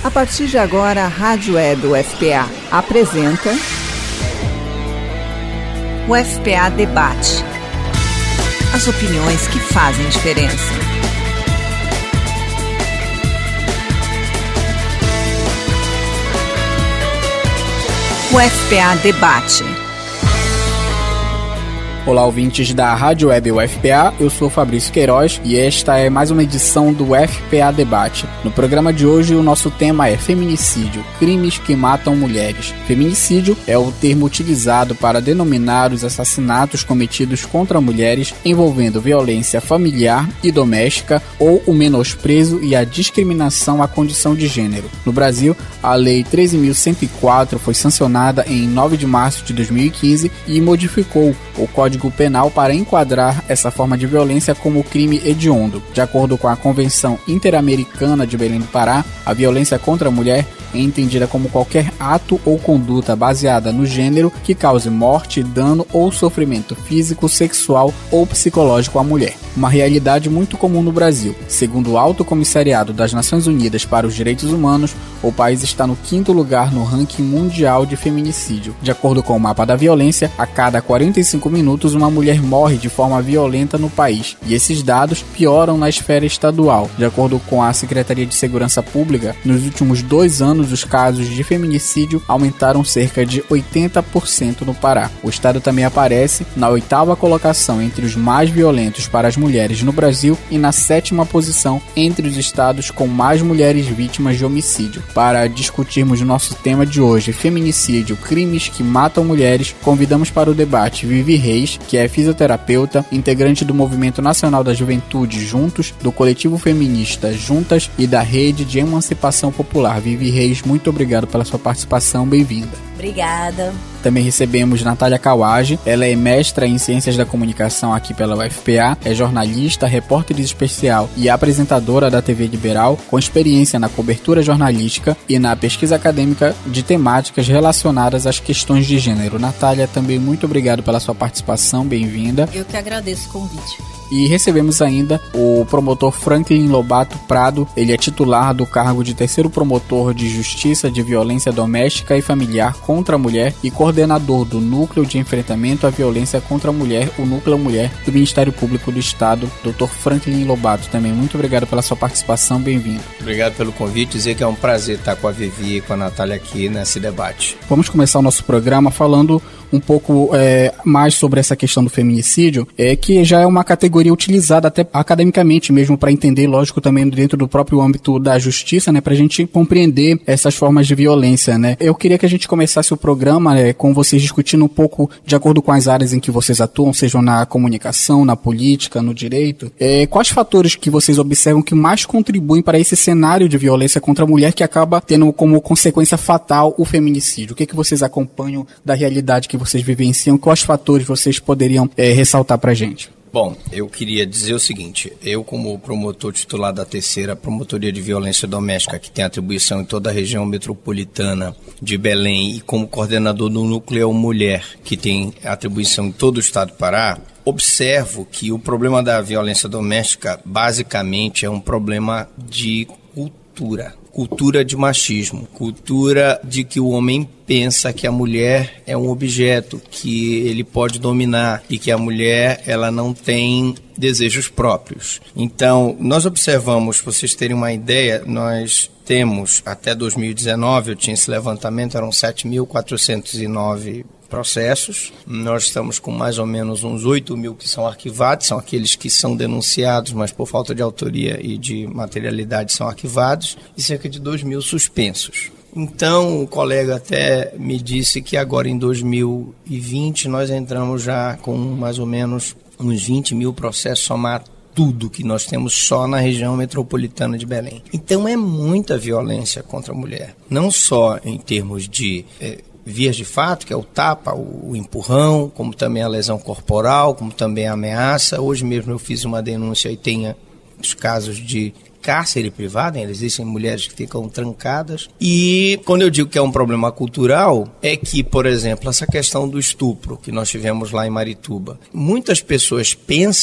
A partir de agora, a Rádio Web UFPA apresenta o UFPA Debate. As opiniões que fazem diferença. O UFPA Debate. Olá, ouvintes da Rádio Web UFPA, eu sou Fabrício Queiroz e esta é mais uma edição do UFPA Debate. No programa de hoje, o nosso tema é feminicídio, crimes que matam mulheres. Feminicídio é o termo utilizado para denominar os assassinatos cometidos contra mulheres envolvendo violência familiar e doméstica ou o menosprezo e a discriminação à condição de gênero. No Brasil, a Lei 13.104 foi sancionada em 9 de março de 2015 e modificou o Código Penal para enquadrar essa forma de violência como crime hediondo. De acordo com a Convenção Interamericana de Belém do Pará, a violência contra a mulher é entendida como qualquer ato ou conduta baseada no gênero que cause morte, dano ou sofrimento físico, sexual ou psicológico à mulher. Uma realidade muito comum no Brasil. Segundo o Alto Comissariado das Nações Unidas para os Direitos Humanos, o país está no 5º lugar no ranking mundial de feminicídio. De acordo com o mapa da violência, a cada 45 minutos uma mulher morre de forma violenta no país. E esses dados pioram na esfera estadual. De acordo com a Secretaria de Segurança Pública, nos últimos 2 anos os casos de feminicídio aumentaram cerca de 80% no Pará. O estado também aparece na 8ª colocação entre os mais violentos para as mulheres no Brasil e na 7ª posição entre os estados com mais mulheres vítimas de homicídio. Para discutirmos o nosso tema de hoje, feminicídio, crimes que matam mulheres, convidamos para o debate Vivi Reis, que é fisioterapeuta, integrante do Movimento Nacional da Juventude Juntos, do coletivo feminista Juntas e da Rede de Emancipação Popular. Vivi Reis, muito obrigado pela sua participação, bem-vinda. Obrigada. Também recebemos Natália Kawage, ela é mestra em Ciências da Comunicação aqui pela UFPA, é jornalista, repórter especial e apresentadora da TV Liberal, com experiência na cobertura jornalística e na pesquisa acadêmica de temáticas relacionadas às questões de gênero. Natália, também muito obrigado pela sua participação, bem-vinda. Eu que agradeço o convite. E recebemos ainda o promotor Franklin Lobato Prado, ele é titular do cargo de 3º promotor de Justiça de Violência Doméstica e Familiar contra a Mulher e coordenador do Núcleo de Enfrentamento à Violência contra a Mulher, o Núcleo Mulher do Ministério Público do Estado, Dr. Franklin Lobato. Também muito obrigado pela sua participação, bem-vindo. Obrigado pelo convite, dizer que é um prazer estar com a Vivi e com a Natália aqui nesse debate. Vamos começar o nosso programa falando um pouco mais sobre essa questão do feminicídio, que já é uma categoria utilizada até academicamente mesmo para entender, lógico, também dentro do próprio âmbito da justiça, né, para a gente compreender essas formas de violência, né. Eu queria que a gente começasse o programa com vocês discutindo um pouco, de acordo com as áreas em que vocês atuam, sejam na comunicação, na política, no direito, quais fatores que vocês observam que mais contribuem para esse cenário de violência contra a mulher que acaba tendo como consequência fatal o feminicídio? O que vocês acompanham da realidade que vocês vivenciam? Quais fatores vocês poderiam ressaltar para a gente? Bom, eu queria dizer o seguinte, eu como promotor titular da 3ª Promotoria de Violência Doméstica, que tem atribuição em toda a região metropolitana de Belém, e como coordenador do Núcleo Mulher, que tem atribuição em todo o estado do Pará, observo que o problema da violência doméstica basicamente é um problema de cultura de machismo, cultura de que o homem pensa que a mulher é um objeto que ele pode dominar e que a mulher ela não tem desejos próprios. Então, nós observamos, para vocês terem uma ideia, nós temos até 2019, eu tinha esse levantamento, eram 7.409 processos. Nós estamos com mais ou menos uns 8.000 que são arquivados, são aqueles que são denunciados, mas por falta de autoria e de materialidade são arquivados, e cerca de 2.000 suspensos. Então, o colega até me disse que agora em 2020 nós entramos já com mais ou menos uns 20.000 processos, somar tudo que nós temos só na região metropolitana de Belém. Então é muita violência contra a mulher, não só em termos de vias de fato, que é o tapa, o empurrão, como também a lesão corporal, como também a ameaça. Hoje mesmo eu fiz uma denúncia e tem os casos de cárcere privado, existem mulheres que ficam trancadas. E quando eu digo que é um problema cultural, é que, por exemplo, essa questão do estupro que nós tivemos lá em Marituba, muitas pessoas pensam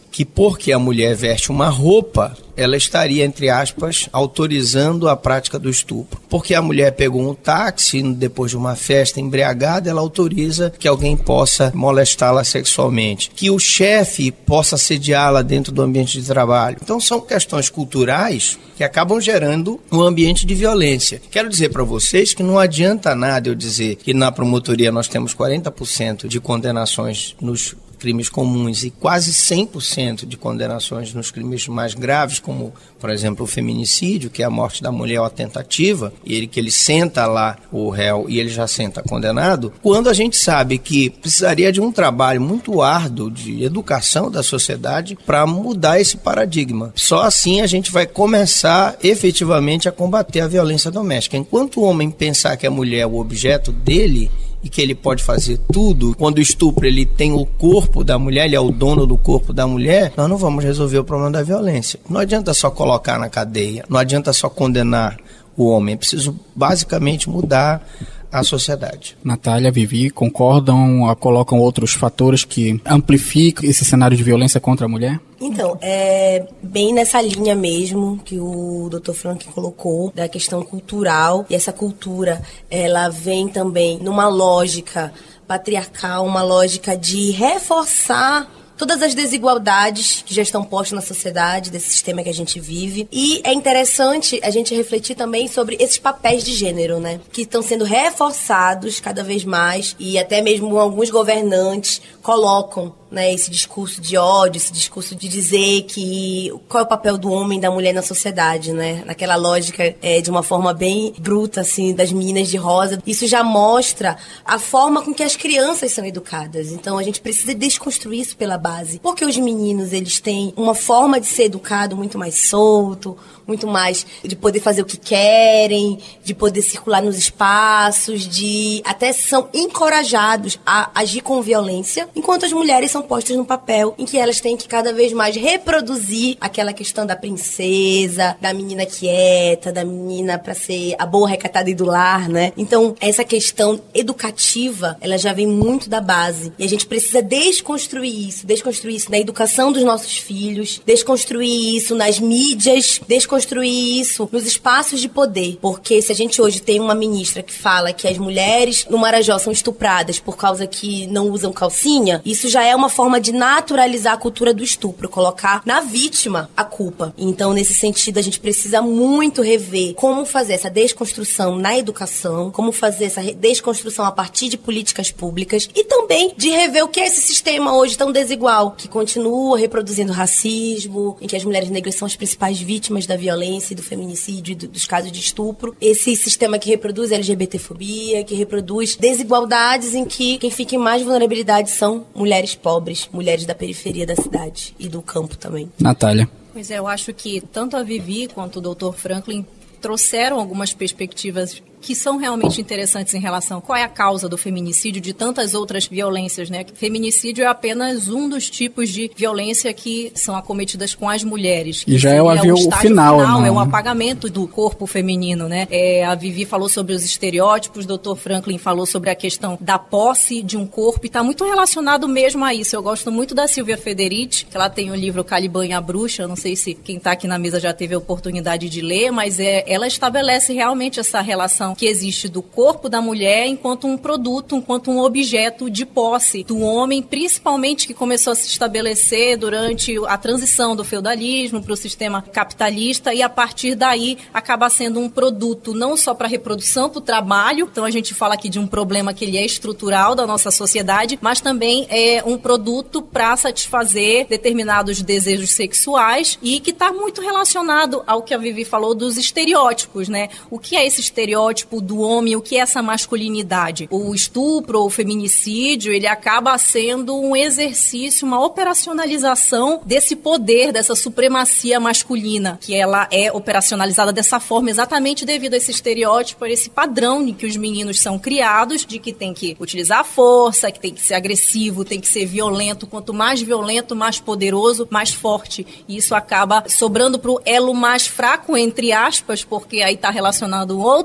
que porque a mulher veste uma roupa, ela estaria, entre aspas, autorizando a prática do estupro. Porque a mulher pegou um táxi depois de uma festa embriagada, ela autoriza que alguém possa molestá-la sexualmente. Que o chefe possa assediá-la dentro do ambiente de trabalho. Então são questões culturais que acabam gerando um ambiente de violência. Quero dizer para vocês que não adianta nada eu dizer que na promotoria nós temos 40% de condenações nos crimes comuns e quase 100% de condenações nos crimes mais graves, como, por exemplo, o feminicídio, que é a morte da mulher ou a tentativa, e que ele senta lá o réu e ele já senta condenado, quando a gente sabe que precisaria de um trabalho muito árduo de educação da sociedade para mudar esse paradigma. Só assim a gente vai começar efetivamente a combater a violência doméstica. Enquanto o homem pensar que a mulher é o objeto dele, e que ele pode fazer tudo, quando o estupro ele tem o corpo da mulher, ele é o dono do corpo da mulher, nós não vamos resolver o problema da violência. Não adianta só colocar na cadeia, não adianta só condenar o homem, é preciso basicamente mudar a sociedade. Natália, Vivi, concordam, colocam outros fatores que amplificam esse cenário de violência contra a mulher? Então, é bem nessa linha mesmo que o Dr. Franklin colocou, da questão cultural. E essa cultura, ela vem também numa lógica patriarcal, uma lógica de reforçar todas as desigualdades que já estão postas na sociedade, desse sistema que a gente vive. E é interessante a gente refletir também sobre esses papéis de gênero, né? Que estão sendo reforçados cada vez mais e até mesmo alguns governantes colocam, né, esse discurso de ódio, esse discurso de dizer que qual é o papel do homem e da mulher na sociedade, né? Naquela lógica de uma forma bem bruta, assim, das meninas de rosa. Isso já mostra a forma com que as crianças são educadas. Então a gente precisa desconstruir isso pela base. Porque os meninos, eles têm uma forma de ser educado muito mais solto, muito mais de poder fazer o que querem, de poder circular nos espaços, de até são encorajados a agir com violência, enquanto as mulheres são postas no papel em que elas têm que cada vez mais reproduzir aquela questão da princesa, da menina quieta, da menina pra ser a boa, recatada e do lar, né? Então, essa questão educativa, ela já vem muito da base. E a gente precisa desconstruir isso na educação dos nossos filhos, desconstruir isso nas mídias, desconstruir isso nos espaços de poder. Porque se a gente hoje tem uma ministra que fala que as mulheres no Marajó são estupradas por causa que não usam calcinha, isso já é uma forma de naturalizar a cultura do estupro, colocar na vítima a culpa. Então, nesse sentido, a gente precisa muito rever como fazer essa desconstrução na educação, como fazer essa desconstrução a partir de políticas públicas e também de rever o que é esse sistema hoje tão desigual, que continua reproduzindo racismo, em que as mulheres negras são as principais vítimas da violência e do feminicídio e dos casos de estupro. Esse sistema que reproduz LGBTfobia, que reproduz desigualdades em que quem fica em mais vulnerabilidade são mulheres pobres, mulheres da periferia da cidade e do campo também. Natália. Pois é, eu acho que tanto a Vivi quanto o Dr. Franklin trouxeram algumas perspectivas que são realmente interessantes em relação a qual é a causa do feminicídio, de tantas outras violências, né? Feminicídio é apenas um dos tipos de violência que são acometidas com as mulheres. E já é o final, né? É o apagamento do corpo feminino, né? A Vivi falou sobre os estereótipos, o Dr. Franklin falou sobre a questão da posse de um corpo, e está muito relacionado mesmo a isso. Eu gosto muito da Silvia Federici, que ela tem o livro Caliban e a Bruxa, eu não sei se quem está aqui na mesa já teve a oportunidade de ler, mas ela estabelece realmente essa relação que existe do corpo da mulher enquanto um produto, enquanto um objeto de posse do homem, principalmente que começou a se estabelecer durante a transição do feudalismo para o sistema capitalista, e a partir daí acaba sendo um produto não só para reprodução, para o trabalho. Então a gente fala aqui de um problema que ele é estrutural da nossa sociedade, mas também é um produto para satisfazer determinados desejos sexuais, e que está muito relacionado ao que a Vivi falou dos estereótipos, né? O que é esse estereótipo do homem, o que é essa masculinidade? O estupro ou o feminicídio, ele acaba sendo um exercício, uma operacionalização desse poder, dessa supremacia masculina, que ela é operacionalizada dessa forma exatamente devido a esse estereótipo, a esse padrão em que os meninos são criados, de que tem que utilizar a força, que tem que ser agressivo, tem que ser violento. Quanto mais violento, mais poderoso, mais forte. E isso acaba sobrando para o elo mais fraco, entre aspas, porque aí está relacionado a outro estereótipo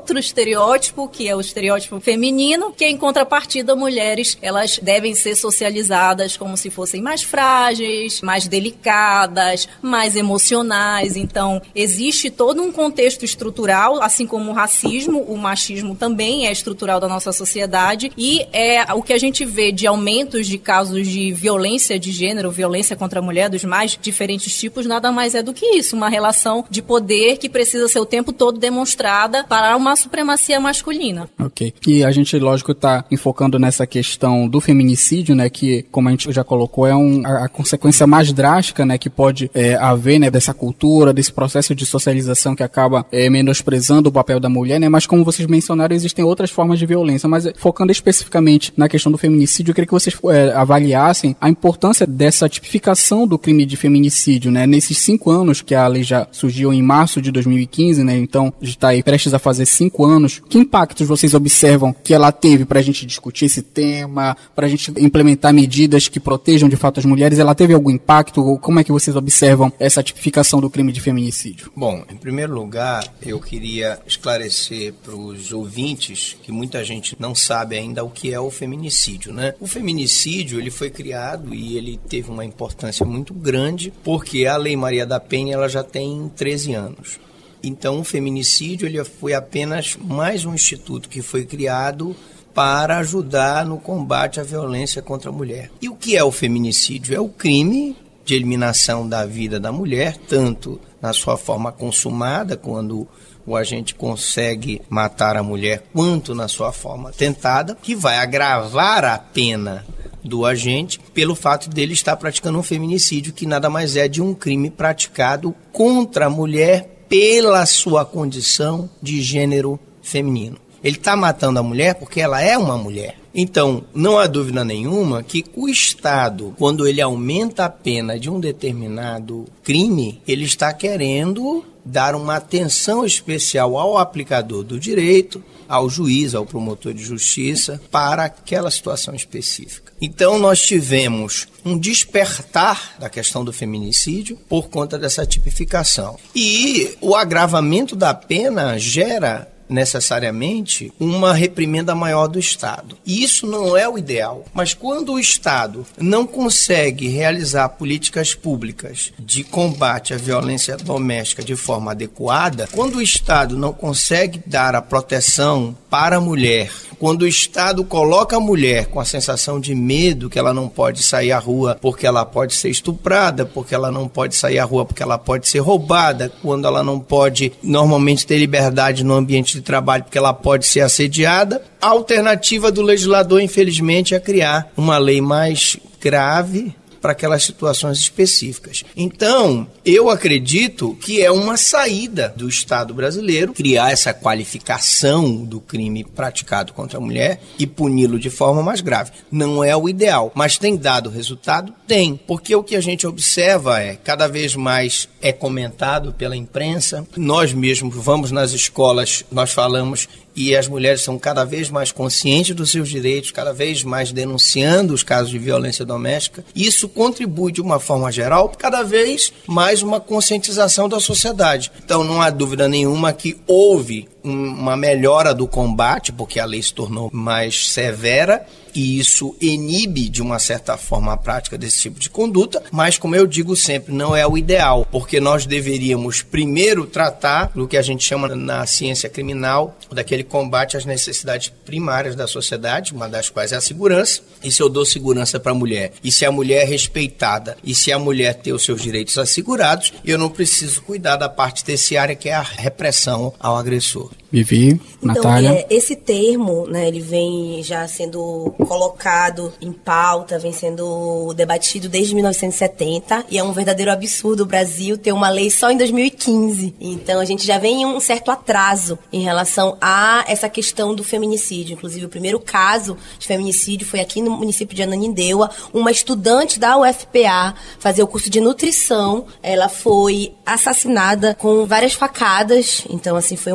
estereótipo, que é o estereótipo feminino, que em contrapartida, mulheres, elas devem ser socializadas como se fossem mais frágeis, mais delicadas, mais emocionais. Então, existe todo um contexto estrutural, assim como o racismo, o machismo também é estrutural da nossa sociedade, e o que a gente vê de aumentos de casos de violência de gênero, violência contra a mulher, dos mais diferentes tipos, nada mais é do que isso, uma relação de poder que precisa ser o tempo todo demonstrada para uma supremacia masculina. Ok. E a gente, lógico, está enfocando nessa questão do feminicídio, né, que, como a gente já colocou, é a consequência mais drástica, né, que pode haver, né, dessa cultura, desse processo de socialização que acaba menosprezando o papel da mulher, né, mas como vocês mencionaram, existem outras formas de violência, mas focando especificamente na questão do feminicídio, eu queria que vocês avaliassem a importância dessa tipificação do crime de feminicídio, né, nesses 5 anos que a lei já surgiu em março de 2015, né, então a gente está aí prestes a fazer 5 anos. Que impactos vocês observam que ela teve para a gente discutir esse tema, para a gente implementar medidas que protejam de fato as mulheres? Ela teve algum impacto? Como é que vocês observam essa tipificação do crime de feminicídio? Bom, em primeiro lugar, eu queria esclarecer para os ouvintes que muita gente não sabe ainda o que é o feminicídio, né? O feminicídio, ele foi criado e ele teve uma importância muito grande porque a Lei Maria da Penha, ela já tem 13 anos. Então, o feminicídio, ele foi apenas mais um instituto que foi criado para ajudar no combate à violência contra a mulher. E o que é o feminicídio? É o crime de eliminação da vida da mulher, tanto na sua forma consumada, quando o agente consegue matar a mulher, quanto na sua forma tentada, que vai agravar a pena do agente pelo fato dele estar praticando um feminicídio, que nada mais é de um crime praticado contra a mulher pela sua condição de gênero feminino. Ele está matando a mulher porque ela é uma mulher. Então, não há dúvida nenhuma que o Estado, quando ele aumenta a pena de um determinado crime, ele está querendo dar uma atenção especial ao aplicador do direito, ao juiz, ao promotor de justiça, para aquela situação específica. Então, nós tivemos um despertar da questão do feminicídio por conta dessa tipificação. E o agravamento da pena gera necessariamente uma reprimenda maior do Estado. E isso não é o ideal. Mas quando o Estado não consegue realizar políticas públicas de combate à violência doméstica de forma adequada, quando o Estado não consegue dar a proteção para a mulher, quando o Estado coloca a mulher com a sensação de medo que ela não pode sair à rua porque ela pode ser estuprada, porque ela não pode sair à rua porque ela pode ser roubada, quando ela não pode normalmente ter liberdade no ambiente de trabalho porque ela pode ser assediada, a alternativa do legislador, infelizmente, é criar uma lei mais grave para aquelas situações específicas. Então, eu acredito que é uma saída do Estado brasileiro criar essa qualificação do crime praticado contra a mulher e puni-lo de forma mais grave. Não é o ideal, mas tem dado resultado? Tem, porque o que a gente observa cada vez mais é comentado pela imprensa, nós mesmos vamos nas escolas, nós falamos, e as mulheres são cada vez mais conscientes dos seus direitos, cada vez mais denunciando os casos de violência doméstica. Isso contribui, de uma forma geral, cada vez mais uma conscientização da sociedade. Então, não há dúvida nenhuma que houve uma melhora do combate, porque a lei se tornou mais severa, e isso inibe, de uma certa forma, a prática desse tipo de conduta, mas, como eu digo sempre, não é o ideal, porque nós deveríamos primeiro tratar do que a gente chama na ciência criminal, daquele combate às necessidades primárias da sociedade, uma das quais é a segurança. E se eu dou segurança para a mulher, e se a mulher é respeitada, e se a mulher tem os seus direitos assegurados, eu não preciso cuidar da parte terciária, que é a repressão ao agressor. Vivi, Natália. Então, esse termo, né, ele vem já sendo colocado em pauta, vem sendo debatido desde 1970, e é um verdadeiro absurdo o Brasil ter uma lei só em 2015. Então, a gente já vem em um certo atraso em relação a essa questão do feminicídio. Inclusive, o primeiro caso de feminicídio foi aqui no município de Ananindeua. Uma estudante da UFPA fazia o curso de nutrição, ela foi assassinada com várias facadas. Então, assim, foi uma situação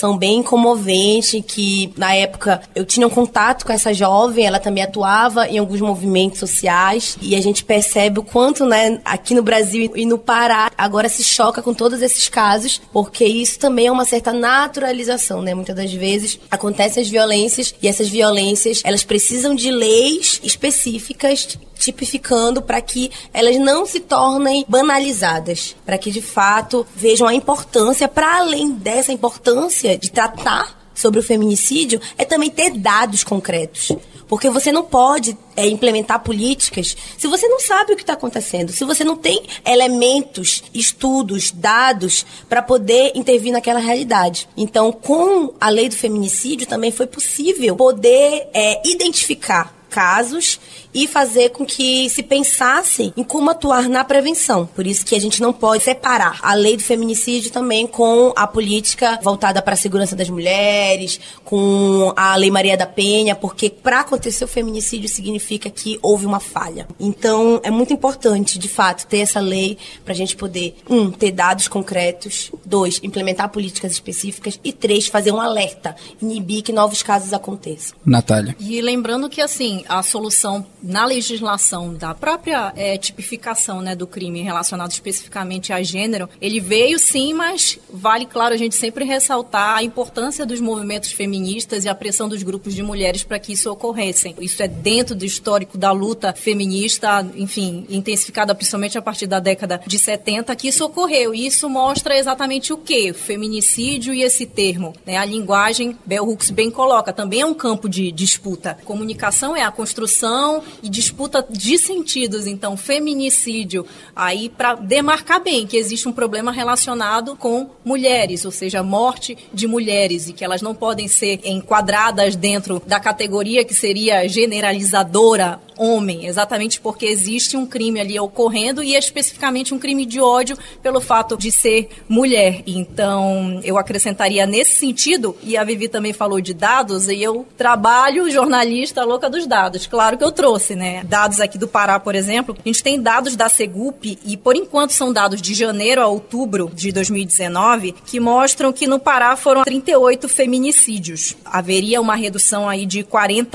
situação bem comovente, que na época eu tinha um contato com essa jovem, ela também atuava em alguns movimentos sociais, e a gente percebe o quanto, né, aqui no Brasil e no Pará, agora se choca com todos esses casos, porque isso também é uma certa naturalização, né? Muitas das vezes acontecem as violências, e essas violências, elas precisam de leis específicas, tipificando para que elas não se tornem banalizadas, para que de fato vejam a importância, para além dessa importância de tratar sobre o feminicídio, é também ter dados concretos. Porque você não pode implementar políticas se você não sabe o que está acontecendo, se você não tem elementos, estudos, dados para poder intervir naquela realidade. Então, com a lei do feminicídio também foi possível poder identificar casos e fazer com que se pensasse em como atuar na prevenção. Por isso que a gente não pode separar a lei do feminicídio também com a política voltada para a segurança das mulheres, com a Lei Maria da Penha, porque para acontecer o feminicídio significa que houve uma falha. Então, é muito importante, de fato, ter essa lei para a gente poder, ter dados concretos, 2, implementar políticas específicas e 3, fazer um alerta, inibir que novos casos aconteçam. Natália. E lembrando que, assim, a solução na legislação da própria tipificação, né, do crime relacionado especificamente a gênero, ele veio sim, mas vale, claro, a gente sempre ressaltar a importância dos movimentos feministas e a pressão dos grupos de mulheres para que isso ocorressem. Isso é dentro do histórico da luta feminista, enfim, intensificada principalmente a partir da década de 70, que isso ocorreu. E isso mostra exatamente o quê? O feminicídio e esse termo, né? A linguagem, Bell Hooks bem coloca, também é um campo de disputa. Comunicação é a construção e disputa de sentidos. Então, feminicídio, aí para demarcar bem que existe um problema relacionado com mulheres, ou seja, morte de mulheres, e que elas não podem ser enquadradas dentro da categoria que seria generalizadora homem, exatamente porque existe um crime ali ocorrendo, e especificamente um crime de ódio pelo fato de ser mulher. Então, eu acrescentaria nesse sentido, e a Vivi também falou de dados, e eu trabalho jornalista louca dos dados. Claro que eu trouxe, né? Dados aqui do Pará, por exemplo. A gente tem dados da Segup, e por enquanto são dados de janeiro a outubro de 2019, que mostram que no Pará foram 38 feminicídios. Haveria uma redução aí de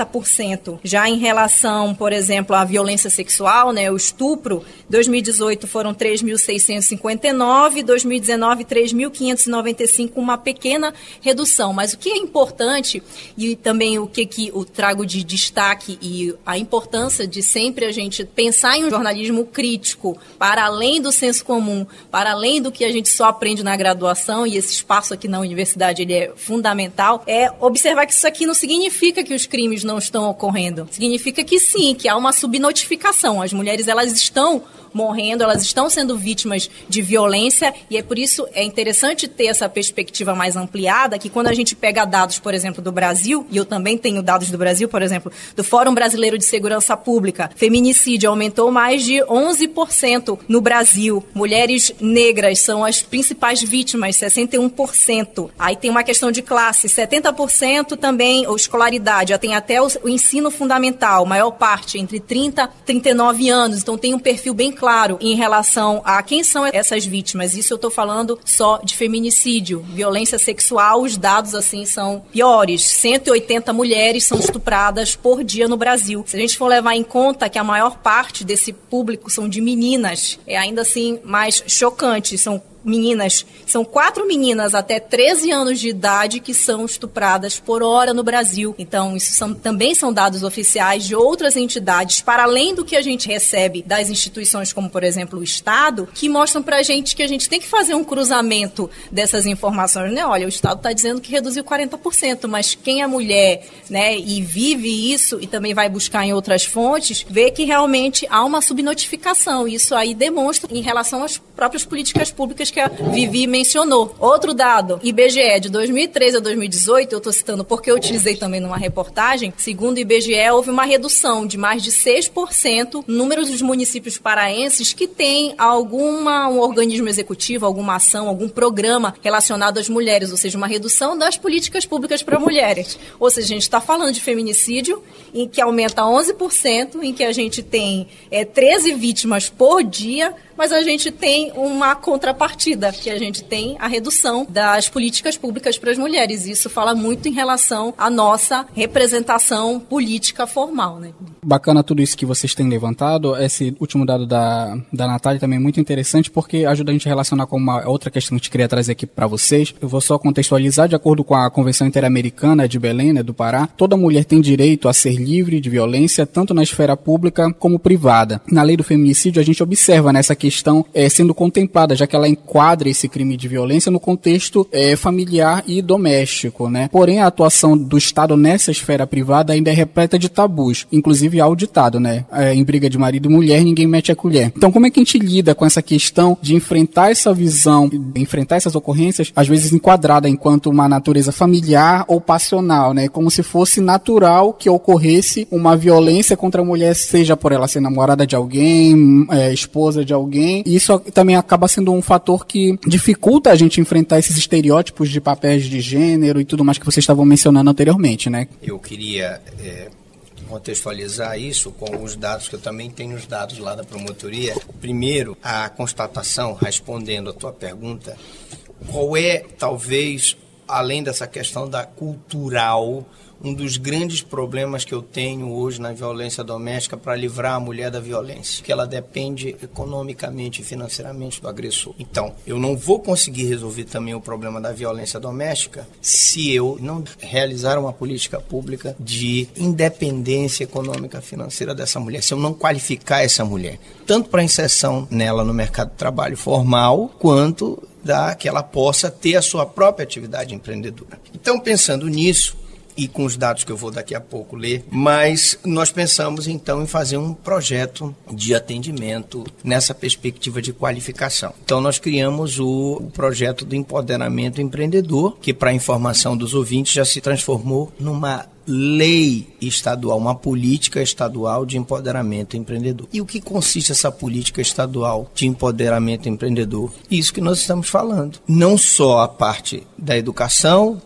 40%. Já em relação, por exemplo, à violência sexual, né? O estupro, 2018 foram 3.659, 2019 3.595, uma pequena redução. Mas o que é importante, e também o que eu trago de destaque, e a importância de sempre a gente pensar em um jornalismo crítico, para além do senso comum, para além do que a gente só aprende na graduação, e esse espaço aqui na universidade ele é fundamental, é observar que isso aqui não significa que os crimes não estão ocorrendo. Significa que sim, que há uma subnotificação. As mulheres, elas estão morrendo, elas estão sendo vítimas de violência, e é por isso é interessante ter essa perspectiva mais ampliada, que quando a gente pega dados, por exemplo, do Brasil, e eu também tenho dados do Brasil, por exemplo, do Fórum Brasileiro de Segurança Pública, feminicídio aumentou mais de 11% no Brasil. Mulheres negras são as principais vítimas, 61%. Aí tem uma questão de classe, 70% também, ou escolaridade, já tem até o ensino fundamental, maior parte entre 30 e 39 anos, então tem um perfil bem claro em relação a quem são essas vítimas. Isso eu estou falando só de feminicídio. Violência sexual, os dados assim são piores. 180 mulheres são estupradas por dia no Brasil. Se a gente for levar em conta que a maior parte desse público são de meninas, é ainda assim mais chocante. São 4 meninas até 13 anos de idade que são estupradas por hora no Brasil. Então, isso também são dados oficiais de outras entidades, para além do que a gente recebe das instituições, como, por exemplo, o Estado, que mostram pra gente que a gente tem que fazer um cruzamento dessas informações, né? Olha, o Estado está dizendo que reduziu 40%, mas quem é mulher, né, e vive isso, e também vai buscar em outras fontes, vê que realmente há uma subnotificação. Isso aí demonstra em relação às próprias políticas públicas que a Vivi mencionou. Outro dado, IBGE, de 2013 a 2018, eu estou citando porque eu utilizei também numa reportagem, segundo o IBGE, houve uma redução de mais de 6% no número dos municípios paraenses que têm um organismo executivo, alguma ação, algum programa relacionado às mulheres, ou seja, uma redução das políticas públicas para mulheres. Ou seja, a gente está falando de feminicídio, em que aumenta 11%, em que a gente tem 13 vítimas por dia, mas a gente tem uma contrapartida contrapartida que a gente tem a redução das políticas públicas para as mulheres. Isso fala muito em relação à nossa representação política formal, né? Bacana tudo isso que vocês têm levantado. Esse último dado da Natália também é muito interessante, porque ajuda a gente a relacionar com uma outra questão que a gente queria trazer aqui para vocês. Eu vou só contextualizar. De acordo com a Convenção Interamericana de Belém, né, do Pará, toda mulher tem direito a ser livre de violência, tanto na esfera pública como privada. Na lei do feminicídio, a gente observa nessa questão sendo contemplada, já que ela enquadra esse crime de violência no contexto familiar e doméstico, né? Porém, a atuação do Estado nessa esfera privada ainda é repleta de tabus, inclusive há o ditado, né? Em briga de marido e mulher, ninguém mete a colher. Então, como é que a gente lida com essa questão de enfrentar essa visão, de enfrentar essas ocorrências, às vezes enquadrada enquanto uma natureza familiar ou passional, né? Como se fosse natural que ocorresse uma violência contra a mulher, seja por ela ser namorada de alguém, esposa de alguém. E isso também acaba sendo um fator que dificulta a gente enfrentar esses estereótipos de papéis de gênero e tudo mais que vocês estavam mencionando anteriormente, né? Eu queria contextualizar isso com alguns dados, que eu também tenho os dados lá da promotoria. Primeiro, a constatação, respondendo a tua pergunta, qual é, talvez, além dessa questão da cultural, um dos grandes problemas que eu tenho hoje na violência doméstica para livrar a mulher da violência, que ela depende economicamente e financeiramente do agressor. Então, eu não vou conseguir resolver também o problema da violência doméstica se eu não realizar uma política pública de independência econômica financeira dessa mulher, se eu não qualificar essa mulher, tanto para a inserção nela no mercado de trabalho formal, quanto que ela possa ter a sua própria atividade empreendedora. Então, pensando nisso, e com os dados que eu vou daqui a pouco ler, mas nós pensamos então em fazer um projeto de atendimento nessa perspectiva de qualificação. Então nós criamos o projeto do empoderamento empreendedor, que, para a informação dos ouvintes, já se transformou numa lei estadual, uma política estadual de empoderamento empreendedor. E o que consiste essa política estadual de empoderamento empreendedor? Isso que nós estamos falando. Não só a parte da educação,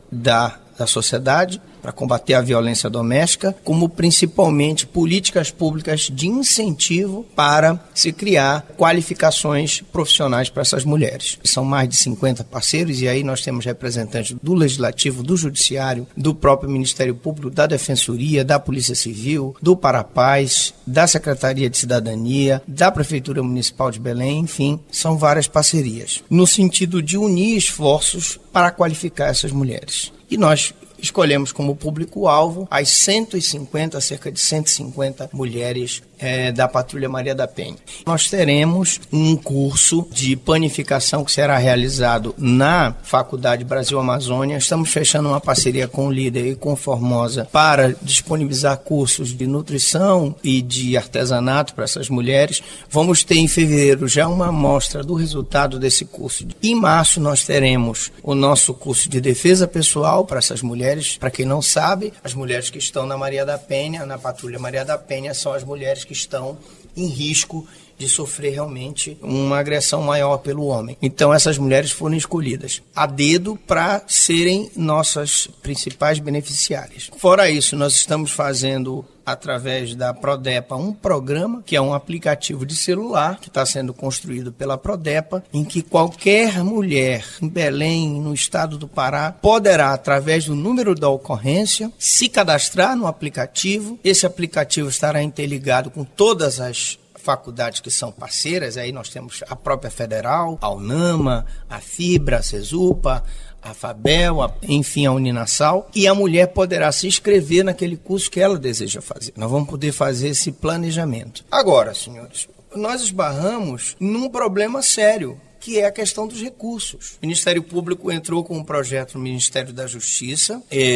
da sociedade, para combater a violência doméstica, como principalmente políticas públicas de incentivo para se criar qualificações profissionais para essas mulheres. São mais de 50 parceiros, e aí nós temos representantes do Legislativo, do Judiciário, do próprio Ministério Público, da Defensoria, da Polícia Civil, do Parapaz, da Secretaria de Cidadania, da Prefeitura Municipal de Belém, enfim, são várias parcerias, no sentido de unir esforços para qualificar essas mulheres. E nós escolhemos como público-alvo as cerca de 150 mulheres da Patrulha Maria da Penha. Nós teremos um curso de panificação que será realizado na Faculdade Brasil Amazônia. Estamos fechando uma parceria com o Líder e com Formosa para disponibilizar cursos de nutrição e de artesanato para essas mulheres. Vamos ter em fevereiro já uma amostra do resultado desse curso. Em março nós teremos o nosso curso de defesa pessoal para essas mulheres. Para quem não sabe, as mulheres que estão na Maria da Penha, na Patrulha Maria da Penha, são as mulheres que estão em risco de sofrer realmente uma agressão maior pelo homem. Então essas mulheres foram escolhidas a dedo para serem nossas principais beneficiárias. Fora isso, nós estamos fazendo, através da Prodepa, um programa, que é um aplicativo de celular, que está sendo construído pela Prodepa, em que qualquer mulher em Belém, no estado do Pará, poderá, através do número da ocorrência, se cadastrar no aplicativo. Esse aplicativo estará interligado com todas as faculdades que são parceiras. Aí nós temos a própria Federal, a UNAMA, a FIBRA, a CESUPA, a FABEL, enfim, a Uninasal, e a mulher poderá se inscrever naquele curso que ela deseja fazer. Nós vamos poder fazer esse planejamento. Agora, senhores, nós esbarramos num problema sério, que é a questão dos recursos. O Ministério Público entrou com um projeto no Ministério da Justiça.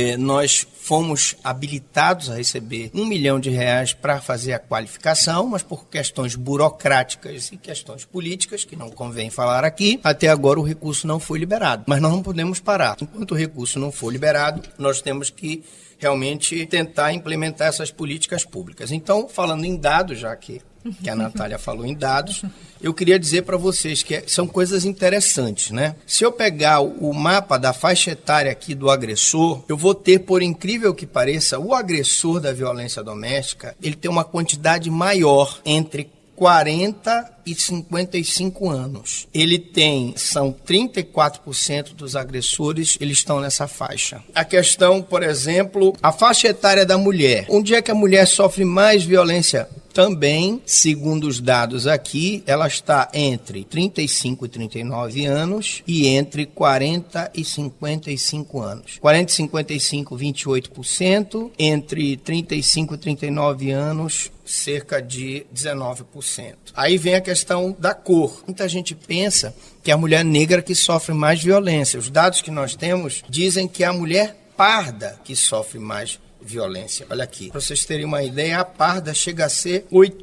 Nós fomos habilitados a receber R$1 milhão para fazer a qualificação, mas por questões burocráticas e questões políticas, que não convém falar aqui, até agora o recurso não foi liberado. Mas nós não podemos parar. Enquanto o recurso não for liberado, nós temos que realmente tentar implementar essas políticas públicas. Então, falando em dados, já que a Natália falou em dados, eu queria dizer para vocês que são coisas interessantes, né? Se eu pegar o mapa da faixa etária aqui do agressor, eu vou ter, por incrível que pareça, o agressor da violência doméstica, ele tem uma quantidade maior entre 40 e 55 anos. São 34% dos agressores, eles estão nessa faixa. A questão, por exemplo, a faixa etária da mulher. Onde é que a mulher sofre mais violência? Também, segundo os dados aqui, ela está entre 35 e 39 anos e entre 40 e 55 anos. 40 e 55, 28%. Entre 35 e 39 anos, cerca de 19%. Aí vem a questão da cor. Muita gente pensa que é a mulher negra que sofre mais violência. Os dados que nós temos dizem que é a mulher parda que sofre mais violência. Olha aqui, para vocês terem uma ideia, a parda chega a ser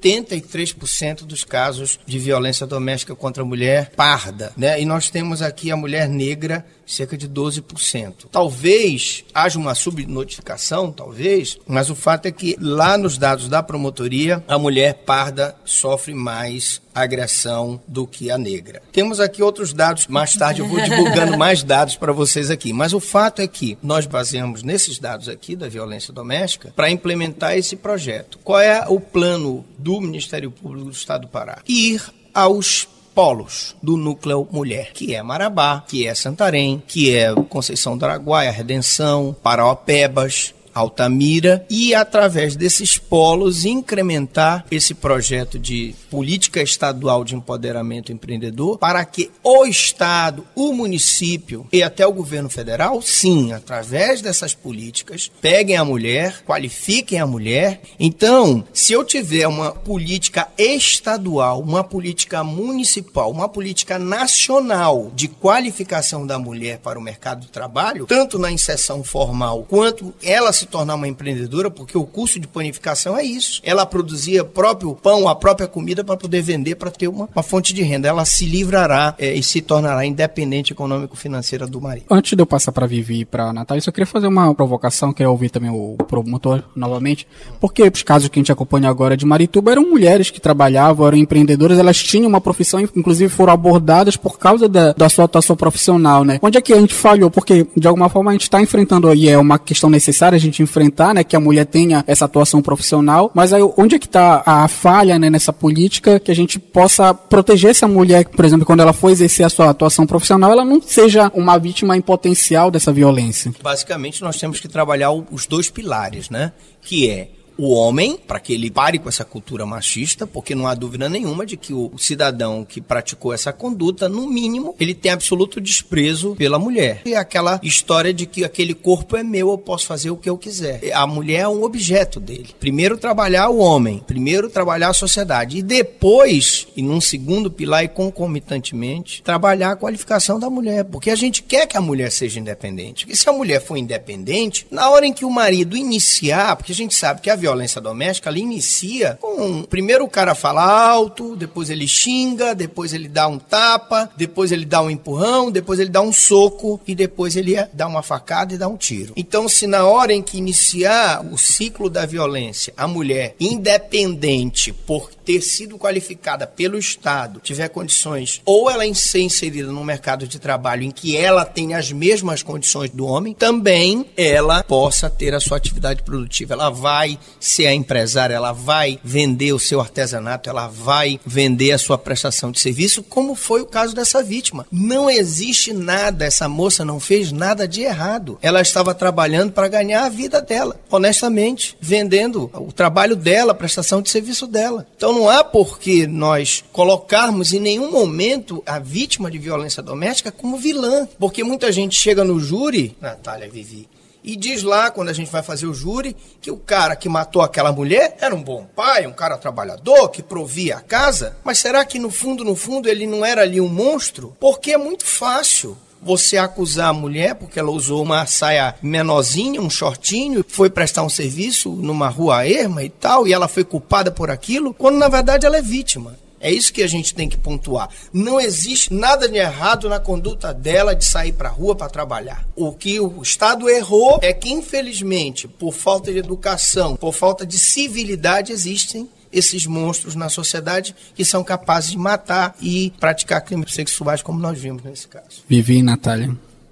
83% dos casos de violência doméstica contra a mulher parda, né? E nós temos aqui a mulher negra, cerca de 12%. Talvez haja uma subnotificação, mas o fato é que lá nos dados da promotoria, a mulher parda sofre mais agressão do que a negra. Temos aqui outros dados, mais tarde eu vou divulgando mais dados para vocês aqui, mas o fato é que nós baseamos nesses dados aqui da violência doméstica para implementar esse projeto. Qual é o plano do Ministério Público do Estado do Pará? Ir aos polos do núcleo mulher, que é Marabá, que é Santarém, que é Conceição do Araguaia, Redenção, Paraopebas, Altamira, e através desses polos incrementar esse projeto de política estadual de empoderamento empreendedor para que o Estado, o município e até o governo federal, sim, através dessas políticas, peguem a mulher, qualifiquem a mulher. Então, se eu tiver uma política estadual, uma política municipal, uma política nacional de qualificação da mulher para o mercado de trabalho, tanto na inserção formal quanto ela se tornar uma empreendedora, porque o curso de panificação é isso. Ela produzia o próprio pão, a própria comida para poder vender, para ter uma fonte de renda. Ela se livrará e se tornará independente econômico-financeira do marido. Antes de eu passar para a Vivi e para a Natália, eu só queria fazer uma provocação, queria ouvir também o promotor novamente, porque os casos que a gente acompanha agora de Marituba eram mulheres que trabalhavam, eram empreendedoras, elas tinham uma profissão, inclusive foram abordadas por causa da sua atuação profissional, né? Onde é que a gente falhou? Porque, de alguma forma, a gente está enfrentando aí, é uma questão necessária a gente enfrentar, né, que a mulher tenha essa atuação profissional, mas aí onde é que está a falha, né, nessa política, que a gente possa proteger essa mulher, por exemplo, quando ela for exercer a sua atuação profissional, ela não seja uma vítima em potencial dessa violência? Basicamente, nós temos que trabalhar os dois pilares, né, que é o homem, para que ele pare com essa cultura machista, porque não há dúvida nenhuma de que o cidadão que praticou essa conduta, no mínimo, ele tem absoluto desprezo pela mulher. E aquela história de que aquele corpo é meu, eu posso fazer o que eu quiser. A mulher é um objeto dele. Primeiro trabalhar o homem, primeiro trabalhar a sociedade, e depois, e num segundo pilar e concomitantemente, trabalhar a qualificação da mulher, porque a gente quer que a mulher seja independente. Porque se a mulher for independente, na hora em que o marido iniciar, porque a gente sabe que a violência doméstica, ela inicia com, primeiro o cara fala alto, depois ele xinga, depois ele dá um tapa, depois ele dá um empurrão, depois ele dá um soco e depois ele dá uma facada e dá um tiro. Então, se na hora em que iniciar o ciclo da violência, a mulher independente por ter sido qualificada pelo Estado, tiver condições, ou ela ser inserida no mercado de trabalho em que ela tem as mesmas condições do homem, também ela possa ter a sua atividade produtiva. Ela vai ser a empresária, ela vai vender o seu artesanato, ela vai vender a sua prestação de serviço, como foi o caso dessa vítima. Não existe nada, essa moça não fez nada de errado. Ela estava trabalhando para ganhar a vida dela, honestamente, vendendo o trabalho dela, a prestação de serviço dela. Então não há por que nós colocarmos em nenhum momento a vítima de violência doméstica como vilã, porque muita gente chega no júri, Natália, Vivi, e diz lá, quando a gente vai fazer o júri, que o cara que matou aquela mulher era um bom pai, um cara trabalhador, que provia a casa. Mas será que no fundo, ele não era ali um monstro? Porque é muito fácil você acusar a mulher porque ela usou uma saia menorzinha, um shortinho, foi prestar um serviço numa rua erma e tal, e ela foi culpada por aquilo, quando na verdade ela é vítima. É isso que a gente tem que pontuar. Não existe nada de errado na conduta dela de sair para a rua para trabalhar. O que o Estado errou é que, infelizmente, por falta de educação, por falta de civilidade, existem esses monstros na sociedade que são capazes de matar e praticar crimes sexuais, como nós vimos nesse caso. Vivi e Natália.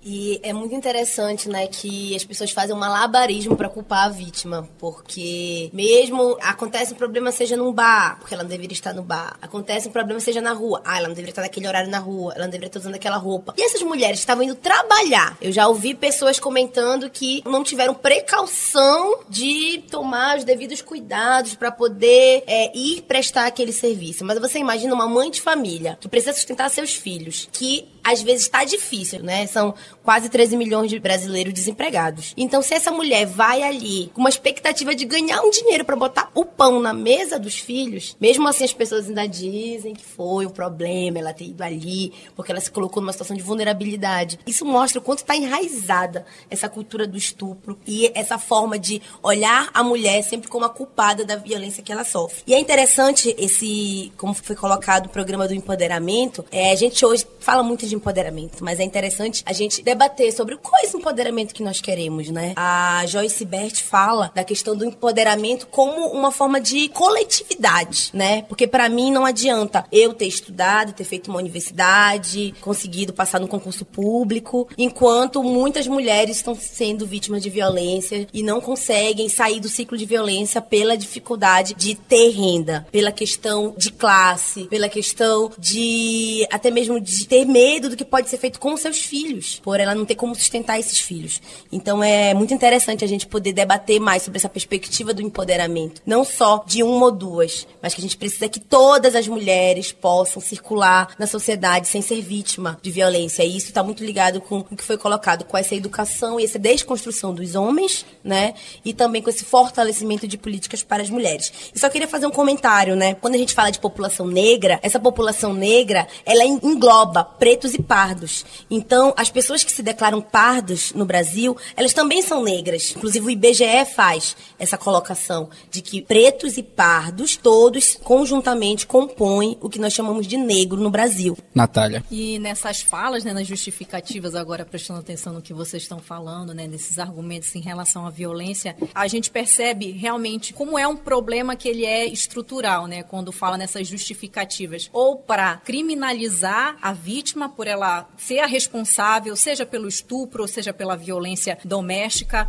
E é muito interessante, né, que as pessoas fazem um malabarismo para culpar a vítima, porque mesmo acontece um problema seja num bar, porque ela não deveria estar no bar. Acontece um problema seja na rua, ela não deveria estar naquele horário na rua, ela não deveria estar usando aquela roupa. E essas mulheres estavam indo trabalhar. Eu já ouvi pessoas comentando que não tiveram precaução de tomar os devidos cuidados para poder ir prestar aquele serviço. Mas você imagina uma mãe de família que precisa sustentar seus filhos, que às vezes está difícil, né? São quase 13 milhões de brasileiros desempregados. Então, se essa mulher vai ali com uma expectativa de ganhar um dinheiro para botar o pão na mesa dos filhos, mesmo assim as pessoas ainda dizem que foi um problema ela ter ido ali, porque ela se colocou numa situação de vulnerabilidade. Isso mostra o quanto está enraizada essa cultura do estupro e essa forma de olhar a mulher sempre como a culpada da violência que ela sofre. E é interessante como foi colocado o programa do empoderamento, a gente hoje fala muito de empoderamento, mas é interessante a gente debater sobre qual é esse empoderamento que nós queremos, né? A Joyce Bert fala da questão do empoderamento como uma forma de coletividade, né? Porque para mim não adianta eu ter estudado, ter feito uma universidade, conseguido passar no concurso público, enquanto muitas mulheres estão sendo vítimas de violência e não conseguem sair do ciclo de violência pela dificuldade de ter renda, pela questão de classe, pela questão de até mesmo de ter medo do que pode ser feito com os seus filhos, por ela não ter como sustentar esses filhos. Então é muito interessante a gente poder debater mais sobre essa perspectiva do empoderamento, não só de uma ou duas, mas que a gente precisa que todas as mulheres possam circular na sociedade sem ser vítima de violência. E isso está muito ligado com o que foi colocado, com essa educação e essa desconstrução dos homens, né? E também com esse fortalecimento de políticas para as mulheres. E só queria fazer um comentário, né? Quando a gente fala de população negra, essa população negra, ela engloba pretos e pardos. Então, as pessoas que se declaram pardos no Brasil, elas também são negras. Inclusive, o IBGE faz essa colocação de que pretos e pardos, todos conjuntamente compõem o que nós chamamos de negro no Brasil. Natália. E nessas falas, né, nas justificativas, agora prestando atenção no que vocês estão falando, né, nesses argumentos em relação à violência, a gente percebe realmente como é um problema que ele é estrutural, né, quando fala nessas justificativas. Ou para criminalizar a vítima por ela ser a responsável, seja pelo estupro, ou seja pela violência doméstica,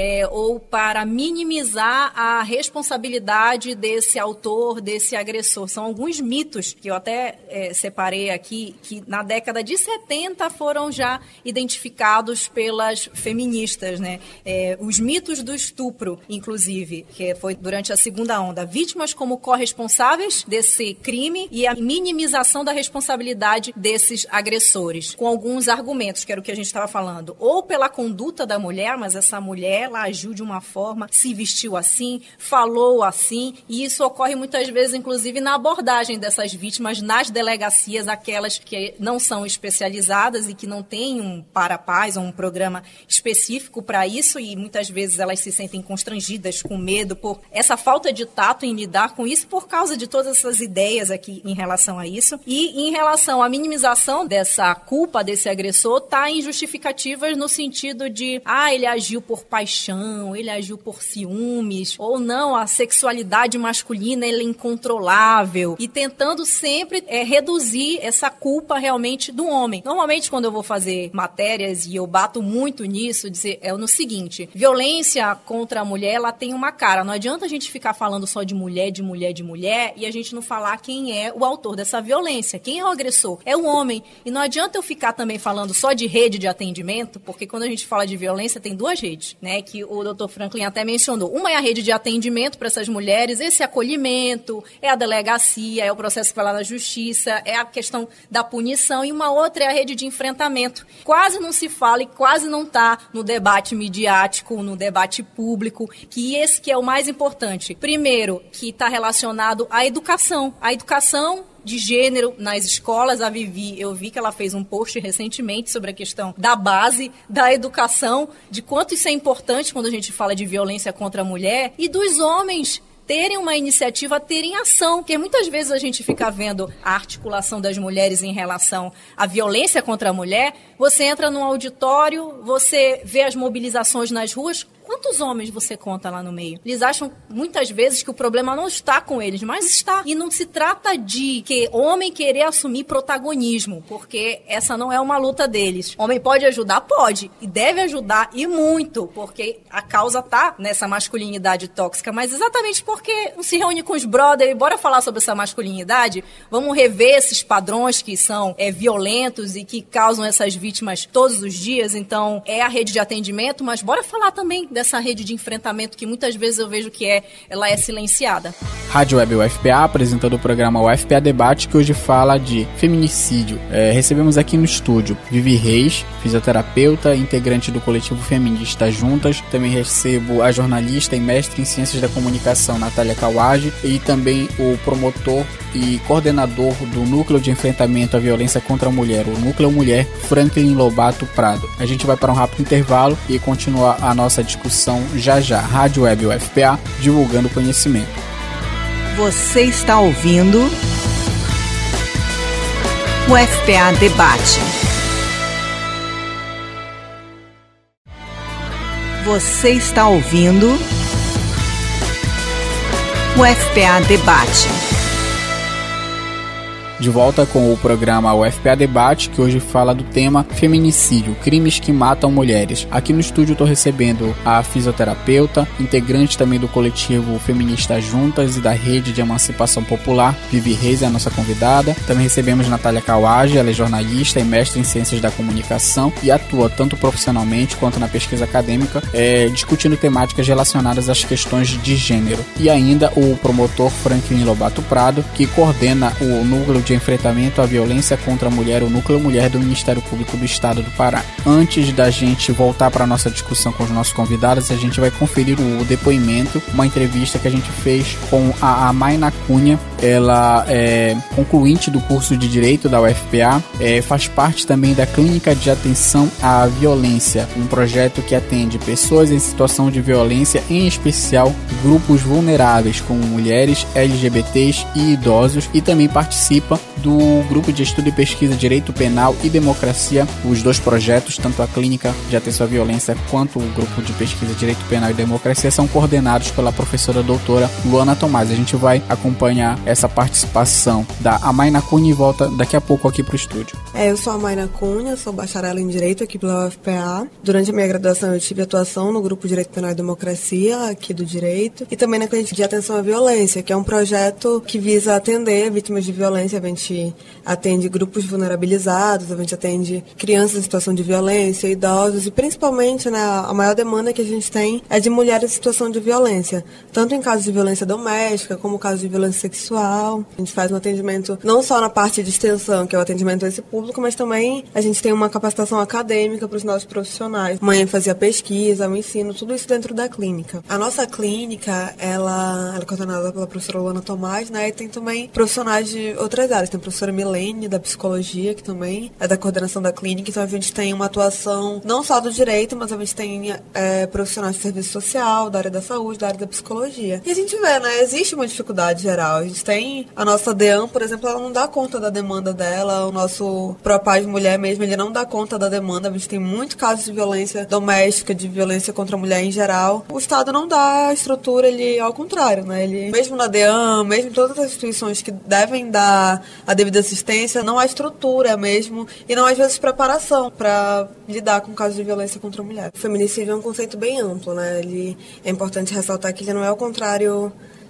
ou para minimizar a responsabilidade desse autor, desse agressor. São alguns mitos que eu até separei aqui, que na década de 70 foram já identificados pelas feministas, né? Os mitos do estupro, inclusive, que foi durante a segunda onda. Vítimas como corresponsáveis desse crime e a minimização da responsabilidade desses agressores, com alguns argumentos, que era o que a gente estava falando, ou pela conduta da mulher, mas essa mulher, ela agiu de uma forma, se vestiu assim, falou assim, e isso ocorre muitas vezes, inclusive, na abordagem dessas vítimas nas delegacias, aquelas que não são especializadas e que não têm um para-paz ou um programa específico para isso, e muitas vezes elas se sentem constrangidas, com medo, por essa falta de tato em lidar com isso, por causa de todas essas ideias aqui em relação a isso. E em relação à minimização dessa culpa desse agressor, está em justificativas no sentido de, ele agiu por paixão, ele agiu por ciúmes, ou não, a sexualidade masculina ela é incontrolável, e tentando sempre reduzir essa culpa realmente do homem. Normalmente, quando eu vou fazer matérias, e eu bato muito nisso, dizer, no seguinte, violência contra a mulher, ela tem uma cara. Não adianta a gente ficar falando só de mulher, de mulher, de mulher, e a gente não falar quem é o autor dessa violência, quem é o agressor, é o homem. E não adianta eu ficar também falando só de rede de atendimento, porque quando a gente fala de violência, tem duas redes, né, que o Dr. Franklin até mencionou. Uma é a rede de atendimento para essas mulheres, esse acolhimento, é a delegacia, é o processo que vai lá na justiça, é a questão da punição, e uma outra é a rede de enfrentamento. Quase não se fala e quase não está no debate midiático, no debate público, que esse que é o mais importante. Primeiro, que está relacionado à educação. A educação de gênero nas escolas. A Vivi, eu vi que ela fez um post recentemente sobre a questão da base, da educação, de quanto isso é importante quando a gente fala de violência contra a mulher, e dos homens terem uma iniciativa, terem ação, porque muitas vezes a gente fica vendo a articulação das mulheres em relação à violência contra a mulher. Você entra num auditório, você vê as mobilizações nas ruas, Quantos homens você conta lá no meio? Eles acham muitas vezes que o problema não está com eles, mas está. E não se trata de que homem querer assumir protagonismo, porque essa não é uma luta deles. Homem pode ajudar? Pode. E deve ajudar, e muito, porque a causa tá nessa masculinidade tóxica, mas exatamente porque não se reúne com os brothers e bora falar sobre essa masculinidade, vamos rever esses padrões que são violentos e que causam essas vítimas todos os dias. Então, é a rede de atendimento, mas bora falar também dessa rede de enfrentamento que muitas vezes eu vejo que ela é silenciada. Rádio Web UFPA, apresentando o programa UFPA Debate, que hoje fala de feminicídio. Recebemos aqui no estúdio Vivi Reis, fisioterapeuta, integrante do coletivo feminista Juntas. Também recebo a jornalista e mestre em Ciências da Comunicação, Natália Kawage, e também o promotor e coordenador do Núcleo de Enfrentamento à Violência contra a Mulher, o Núcleo Mulher, Franklin Lobato Prado. A gente vai para um rápido intervalo e continua a nossa discussão já já. Rádio Web UFPA, divulgando conhecimento. Você está ouvindo o UFPA Debate. Você está ouvindo o UFPA Debate. De volta com o programa UFPA Debate, que hoje fala do tema feminicídio, crimes que matam mulheres. Aqui no estúdio estou recebendo a fisioterapeuta, integrante também do coletivo feminista Juntas e da Rede de Emancipação Popular, Vivi Reis é a nossa convidada. Também recebemos Natália Kawage, ela é jornalista e mestre em Ciências da Comunicação e atua tanto profissionalmente quanto na pesquisa acadêmica, discutindo temáticas relacionadas às questões de gênero. E ainda o promotor Franklin Lobato Prado, que coordena o Núcleo de Enfrentamento à Violência contra a Mulher, o Núcleo Mulher do Ministério Público do Estado do Pará. Antes da gente voltar para a nossa discussão com os nossos convidados, a gente vai conferir o depoimento, uma entrevista que a gente fez com a Mayna Cunha. Ela é concluinte do curso de Direito da UFPA, faz parte também da Clínica de Atenção à Violência, um projeto que atende pessoas em situação de violência, em especial grupos vulneráveis como mulheres, LGBTs e idosos, e também participa do Grupo de Estudo e Pesquisa Direito Penal e Democracia. Os dois projetos, tanto a Clínica de Atenção à Violência quanto o Grupo de Pesquisa Direito Penal e Democracia, são coordenados pela professora doutora Luana Tomás. A gente vai acompanhar essa participação da Mayna Cunha e volta daqui a pouco aqui para o estúdio. Eu sou a Mayna Cunha, sou bacharel em Direito aqui pela UFPA. Durante a minha graduação eu tive atuação no Grupo Direito Penal e Democracia aqui do Direito e também na Clínica de Atenção à Violência, que é um projeto que visa atender vítimas de violência. A gente atende grupos vulnerabilizados, a gente atende crianças em situação de violência, idosos e principalmente, né, a maior demanda que a gente tem é de mulheres em situação de violência, tanto em casos de violência doméstica como casos de violência sexual. A gente faz um atendimento não só na parte de extensão, que é o atendimento a esse público, mas também a gente tem uma capacitação acadêmica para os nossos profissionais. Uma ênfase à pesquisa, ao ensino, tudo isso dentro da clínica. A nossa clínica, ela é coordenada pela professora Luana Tomás, né, e tem também profissionais de outras áreas. Tem a professora Milene, da psicologia, que também é da coordenação da clínica. Então a gente tem uma atuação não só do direito, mas a gente tem profissionais de serviço social, da área da saúde, da área da psicologia. E a gente vê, né, existe uma dificuldade geral. A gente tem a nossa DEAM, por exemplo, ela não dá conta da demanda dela. O nosso Propaz Mulher mesmo, ele não dá conta da demanda. A gente tem muitos casos de violência doméstica, de violência contra a mulher em geral. O Estado não dá a estrutura, ele ao contrário, né? Ele, mesmo na DEAM, mesmo em todas as instituições que devem dar a devida assistência, não há estrutura mesmo e não há, às vezes, preparação para lidar com casos de violência contra a mulher. O feminicídio é um conceito bem amplo, né? Ele é importante ressaltar que ele não é o contrário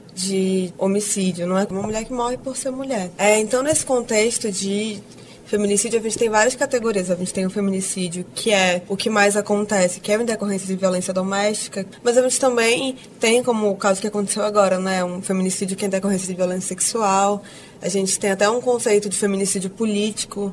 de homicídio, não é uma mulher que morre por ser mulher. Então, nesse contexto de feminicídio, a gente tem várias categorias. A gente tem o feminicídio, que é o que mais acontece, que é em decorrência de violência doméstica, mas a gente também tem, como o caso que aconteceu agora, né, um feminicídio que é em decorrência de violência sexual. A gente tem até um conceito de feminicídio político,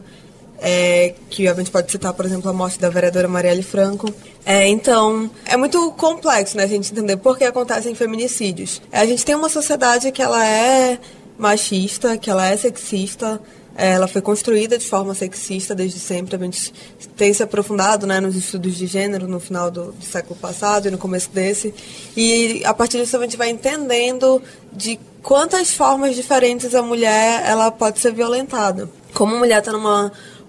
que a gente pode citar, por exemplo, a morte da vereadora Marielle Franco. Então, é muito complexo, né, a gente entender por que acontecem feminicídios. A gente tem uma sociedade que ela é machista, que ela é sexista. Ela foi construída de forma sexista desde sempre. A gente tem se aprofundado, né, nos estudos de gênero no final do século passado e no começo desse. E a partir disso a gente vai entendendo de quantas formas diferentes a mulher ela pode ser violentada. Como a mulher está numa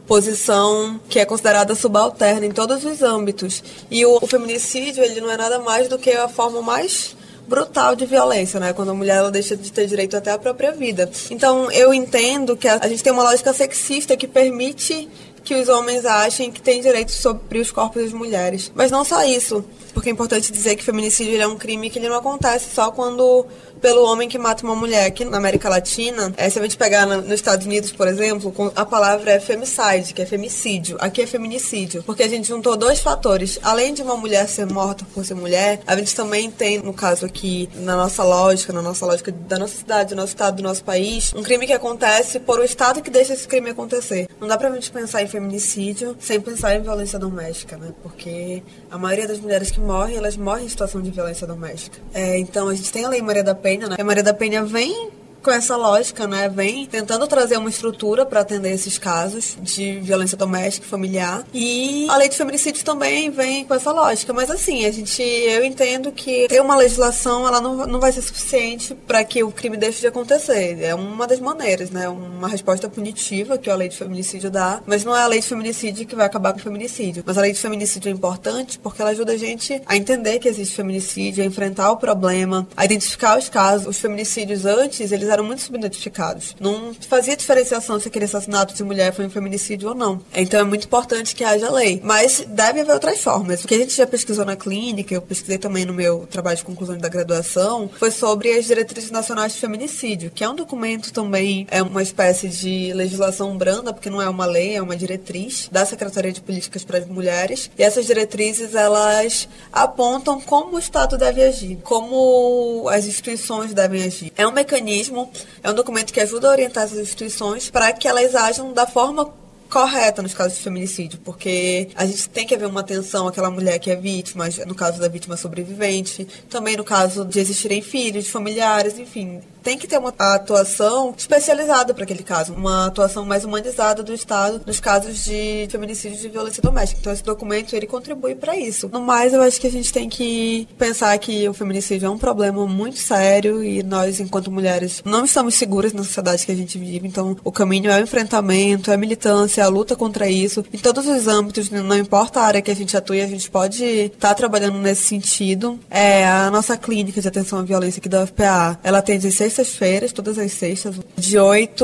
posição que é considerada subalterna em todos os âmbitos. E o feminicídio, ele não é nada mais do que a forma mais brutal de violência, né? Quando a mulher ela deixa de ter direito até à própria vida. Então, eu entendo que a gente tem uma lógica sexista que permite que os homens achem que têm direitos sobre os corpos das mulheres. Mas não só isso, porque é importante dizer que feminicídio ele é um crime que ele não acontece só quando pelo homem que mata uma mulher. Aqui na América Latina, se a gente pegar nos Estados Unidos, por exemplo, a palavra é femicide, que é femicídio. Aqui é feminicídio, porque a gente juntou dois fatores. Além de uma mulher ser morta por ser mulher, a gente também tem, no caso aqui, na nossa lógica da nossa cidade, do nosso estado, do nosso país, um crime que acontece por o estado que deixa esse crime acontecer. Não dá pra gente pensar em feminicídio sem pensar em violência doméstica, né? Porque a maioria das mulheres que morrem, elas morrem em situação de violência doméstica. Então, a gente tem a Lei Maria da Penha, né? A Maria da Penha vem com essa lógica, né? Vem tentando trazer uma estrutura para atender esses casos de violência doméstica e familiar. E a lei de feminicídio também vem com essa lógica. Mas assim, eu entendo que ter uma legislação, ela não vai ser suficiente para que o crime deixe de acontecer. É uma das maneiras, né? Uma resposta punitiva que a lei de feminicídio dá, mas não é a lei de feminicídio que vai acabar com o feminicídio. Mas a lei de feminicídio é importante porque ela ajuda a gente a entender que existe feminicídio, a enfrentar o problema, a identificar os casos. Os feminicídios antes, eles eram muito subnotificados. Não fazia diferenciação se aquele assassinato de mulher foi um feminicídio ou não. Então é muito importante que haja lei. Mas deve haver outras formas. O que a gente já pesquisou na clínica, eu pesquisei também no meu trabalho de conclusão da graduação, foi sobre as Diretrizes Nacionais de Feminicídio, que é um documento também, é uma espécie de legislação branda, porque não é uma lei, é uma diretriz da Secretaria de Políticas para as Mulheres. E essas diretrizes, elas apontam como o Estado deve agir, como as instituições devem agir. É um mecanismo, é um documento que ajuda a orientar essas instituições para que elas ajam da forma correta nos casos de feminicídio, porque a gente tem que haver uma atenção àquela mulher que é vítima, no caso da vítima sobrevivente, também no caso de existirem filhos, familiares, enfim. Tem que ter uma atuação especializada para aquele caso, uma atuação mais humanizada do Estado nos casos de feminicídio e de violência doméstica. Então, esse documento, ele contribui para isso. No mais, eu acho que a gente tem que pensar que o feminicídio é um problema muito sério e nós, enquanto mulheres, não estamos seguras na sociedade que a gente vive. Então, o caminho é o enfrentamento, é a militância, a luta contra isso. Em todos os âmbitos, não importa a área que a gente atue, a gente pode estar trabalhando nesse sentido. A nossa clínica de atenção à violência aqui da UFPA, ela atende às sextas-feiras, todas as sextas, de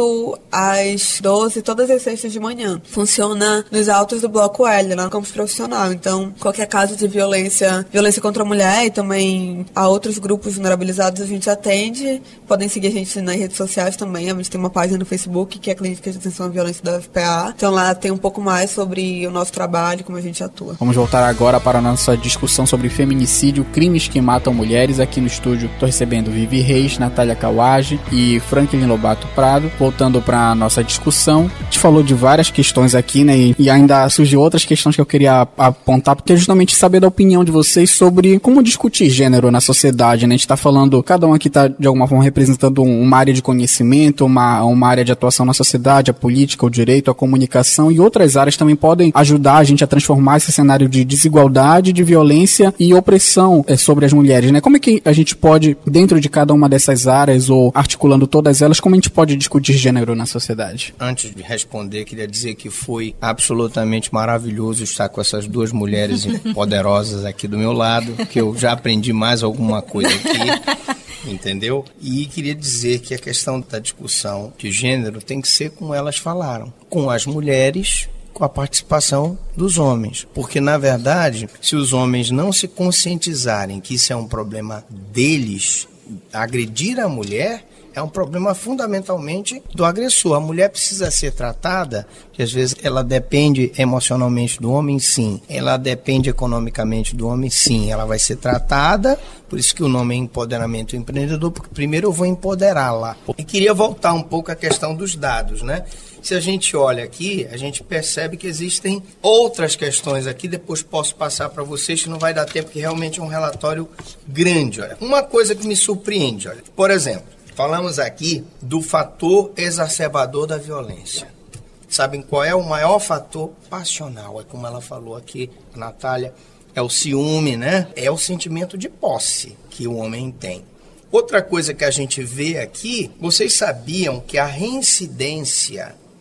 8 às 12, todas as sextas de manhã. Funciona nos altos do Bloco L, lá no campus profissional. Então, qualquer caso de violência contra a mulher e também a outros grupos vulnerabilizados, a gente atende. Podem seguir a gente nas redes sociais também. A gente tem uma página no Facebook, que é a Clínica de Atenção à Violência da UFPA. Então, lá tem um pouco mais sobre o nosso trabalho, como a gente atua. Vamos voltar agora para a nossa discussão sobre feminicídio, crimes que matam mulheres. Aqui no estúdio, estou recebendo Vivi Reis, Natália Kawage e Franklin Lobato Prado. Voltando para a nossa discussão, a gente falou de várias questões aqui, né? E ainda surgiu outras questões que eu queria apontar, porque é justamente saber da opinião de vocês sobre como discutir gênero na sociedade, né? A gente está falando, cada um aqui está de alguma forma representando uma área de conhecimento, uma área de atuação na sociedade, a política, o direito, a comunicação, e outras áreas também podem ajudar a gente a transformar esse cenário de desigualdade, de violência e opressão sobre as mulheres, né? Como é que a gente pode, dentro de cada uma dessas áreas, ou articulando todas elas, como a gente pode discutir gênero na sociedade? Antes de responder, queria dizer que foi absolutamente maravilhoso estar com essas duas mulheres poderosas aqui do meu lado, que eu já aprendi mais alguma coisa aqui. Entendeu? E queria dizer que a questão da discussão de gênero tem que ser como elas falaram, com as mulheres, com a participação dos homens. Porque, na verdade, se os homens não se conscientizarem que isso é um problema deles, agredir a mulher é um problema fundamentalmente do agressor. A mulher precisa ser tratada, que às vezes ela depende emocionalmente do homem, sim. Ela depende economicamente do homem, sim. Ela vai ser tratada, por isso que o nome é empoderamento empreendedor, porque primeiro eu vou empoderá-la. E queria voltar um pouco à questão dos dados, né? Se a gente olha aqui, a gente percebe que existem outras questões aqui, depois posso passar para vocês, que não vai dar tempo, porque realmente é um relatório grande. Olha. Uma coisa que me surpreende, olha, por exemplo, falamos aqui do fator exacerbador da violência. Sabem qual é o maior fator passional? É como ela falou aqui, a Natália, é o ciúme, né? É o sentimento de posse que o homem tem. Outra coisa que a gente vê aqui, vocês sabiam que a reincidência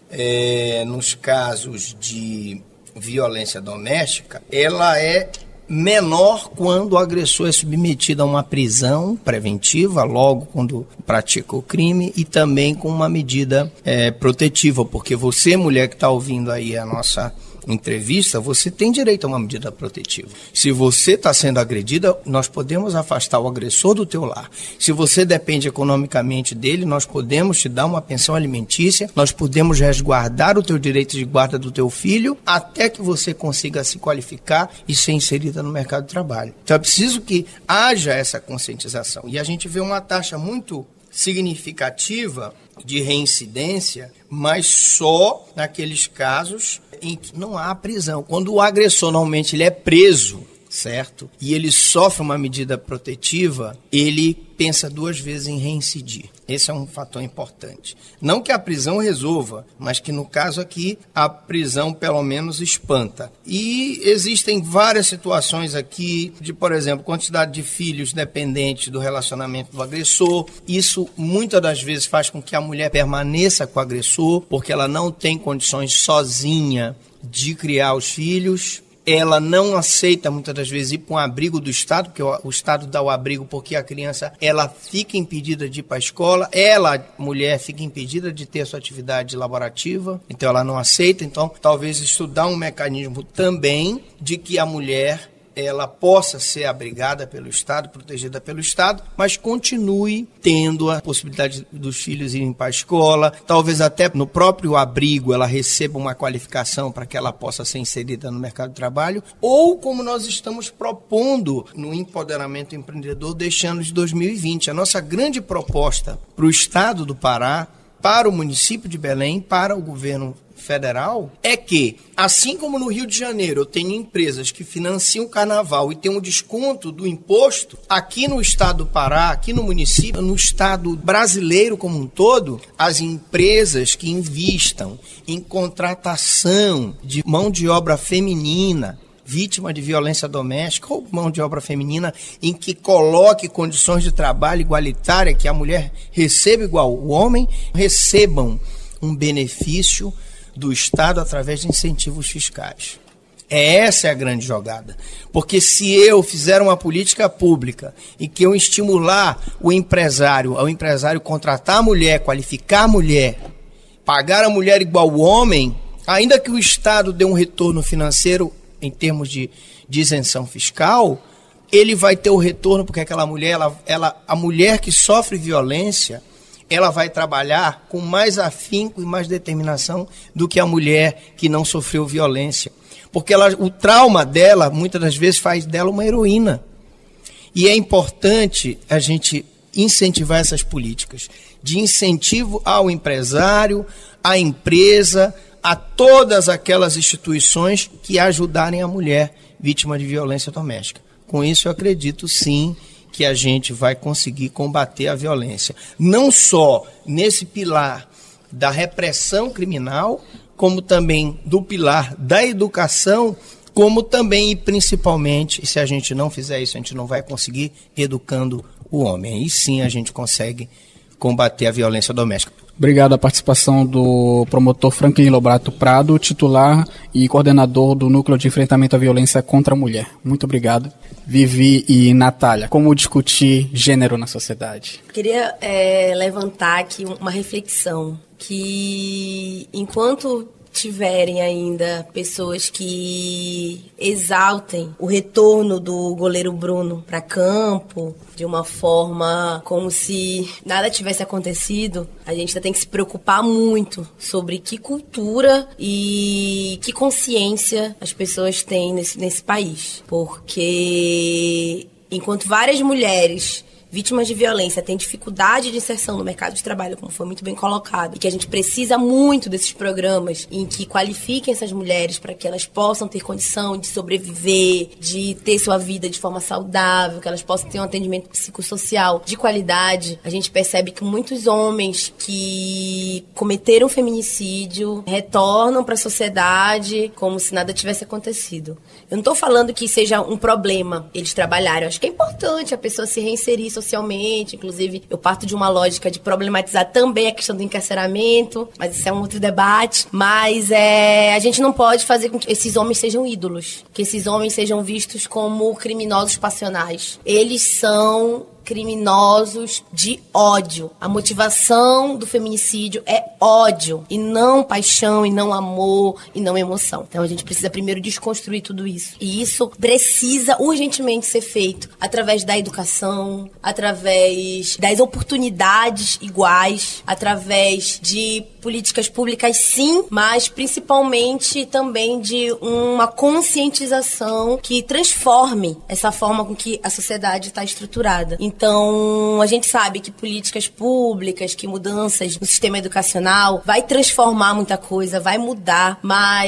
nos casos de violência doméstica, ela é menor quando o agressor é submetido a uma prisão preventiva, logo quando pratica o crime, e também com uma medida protetiva, porque você, mulher que está ouvindo aí a nossa entrevista, você tem direito a uma medida protetiva. Se você está sendo agredida, nós podemos afastar o agressor do teu lar. Se você depende economicamente dele, nós podemos te dar uma pensão alimentícia, nós podemos resguardar o teu direito de guarda do teu filho até que você consiga se qualificar e ser inserida no mercado de trabalho. Então é preciso que haja essa conscientização. E a gente vê uma taxa muito significativa de reincidência, mas só naqueles casos em que não há prisão. Quando o agressor normalmente ele é preso, certo? E ele sofre uma medida protetiva, ele pensa 2 vezes em reincidir. Esse é um fator importante. Não que a prisão resolva, mas que no caso aqui a prisão pelo menos espanta. E existem várias situações aqui de, por exemplo, quantidade de filhos dependentes do relacionamento do agressor. Isso muitas das vezes faz com que a mulher permaneça com o agressor, porque ela não tem condições sozinha de criar os filhos. Ela não aceita muitas das vezes ir para um abrigo do Estado, porque o Estado dá o abrigo porque a criança ela fica impedida de ir para a escola, ela, mulher, fica impedida de ter a sua atividade laborativa, então ela não aceita. Então talvez estudar um mecanismo também de que a mulher ela possa ser abrigada pelo Estado, protegida pelo Estado, mas continue tendo a possibilidade dos filhos irem para a escola, talvez até no próprio abrigo ela receba uma qualificação para que ela possa ser inserida no mercado de trabalho, ou como nós estamos propondo no Empoderamento Empreendedor deste ano de 2020. A nossa grande proposta para o Estado do Pará, para o município de Belém, para o governo federal, é que, assim como no Rio de Janeiro eu tenho empresas que financiam o carnaval e tem um desconto do imposto, aqui no estado do Pará, aqui no município, no estado brasileiro como um todo, as empresas que investam em contratação de mão de obra feminina, vítima de violência doméstica ou mão de obra feminina, em que coloque condições de trabalho igualitária, que a mulher receba igual o homem, recebam um benefício do Estado através de incentivos fiscais. Essa é a grande jogada. Porque se eu fizer uma política pública e que eu estimular o empresário, ao empresário contratar a mulher, qualificar a mulher, pagar a mulher igual o homem, ainda que o Estado dê um retorno financeiro em termos de isenção fiscal, ele vai ter o retorno porque aquela mulher, a mulher que sofre violência, ela vai trabalhar com mais afinco e mais determinação do que a mulher que não sofreu violência. Porque o trauma dela, muitas das vezes, faz dela uma heroína. E é importante a gente incentivar essas políticas de incentivo ao empresário, à empresa, a todas aquelas instituições que ajudarem a mulher vítima de violência doméstica. Com isso, eu acredito, sim, que a gente vai conseguir combater a violência. Não só nesse pilar da repressão criminal, como também do pilar da educação, como também e principalmente, se a gente não fizer isso, a gente não vai conseguir educando o homem. Aí sim a gente consegue combater a violência doméstica. Obrigado à participação do promotor Franklin Lobrato Prado, titular e coordenador do Núcleo de Enfrentamento à Violência contra a Mulher. Muito obrigado. Vivi e Natália, como discutir gênero na sociedade? Queria levantar aqui uma reflexão, que enquanto tiverem ainda pessoas que exaltem o retorno do goleiro Bruno para campo de uma forma como se nada tivesse acontecido, a gente ainda tem que se preocupar muito sobre que cultura e que consciência as pessoas têm nesse país. Porque enquanto várias mulheres vítimas de violência têm dificuldade de inserção no mercado de trabalho, como foi muito bem colocado, e que a gente precisa muito desses programas em que qualifiquem essas mulheres para que elas possam ter condição de sobreviver, de ter sua vida de forma saudável, que elas possam ter um atendimento psicossocial de qualidade. A gente percebe que muitos homens que cometeram feminicídio retornam para a sociedade como se nada tivesse acontecido. Eu não estou falando que seja um problema eles trabalharem. Eu acho que é importante a pessoa se reinserir socialmente. Inclusive, eu parto de uma lógica de problematizar também a questão do encarceramento, mas isso é um outro debate. Mas a gente não pode fazer com que esses homens sejam ídolos, que esses homens sejam vistos como criminosos passionais. Eles são criminosos de ódio. A motivação do feminicídio é ódio, e não paixão, e não amor, e não emoção. Então a gente precisa primeiro desconstruir tudo isso. E isso precisa urgentemente ser feito através da educação, através das oportunidades iguais, através de políticas públicas, sim, mas principalmente também de uma conscientização que transforme essa forma com que a sociedade está estruturada. Então, a gente sabe que políticas públicas, que mudanças no sistema educacional vai transformar muita coisa, vai mudar,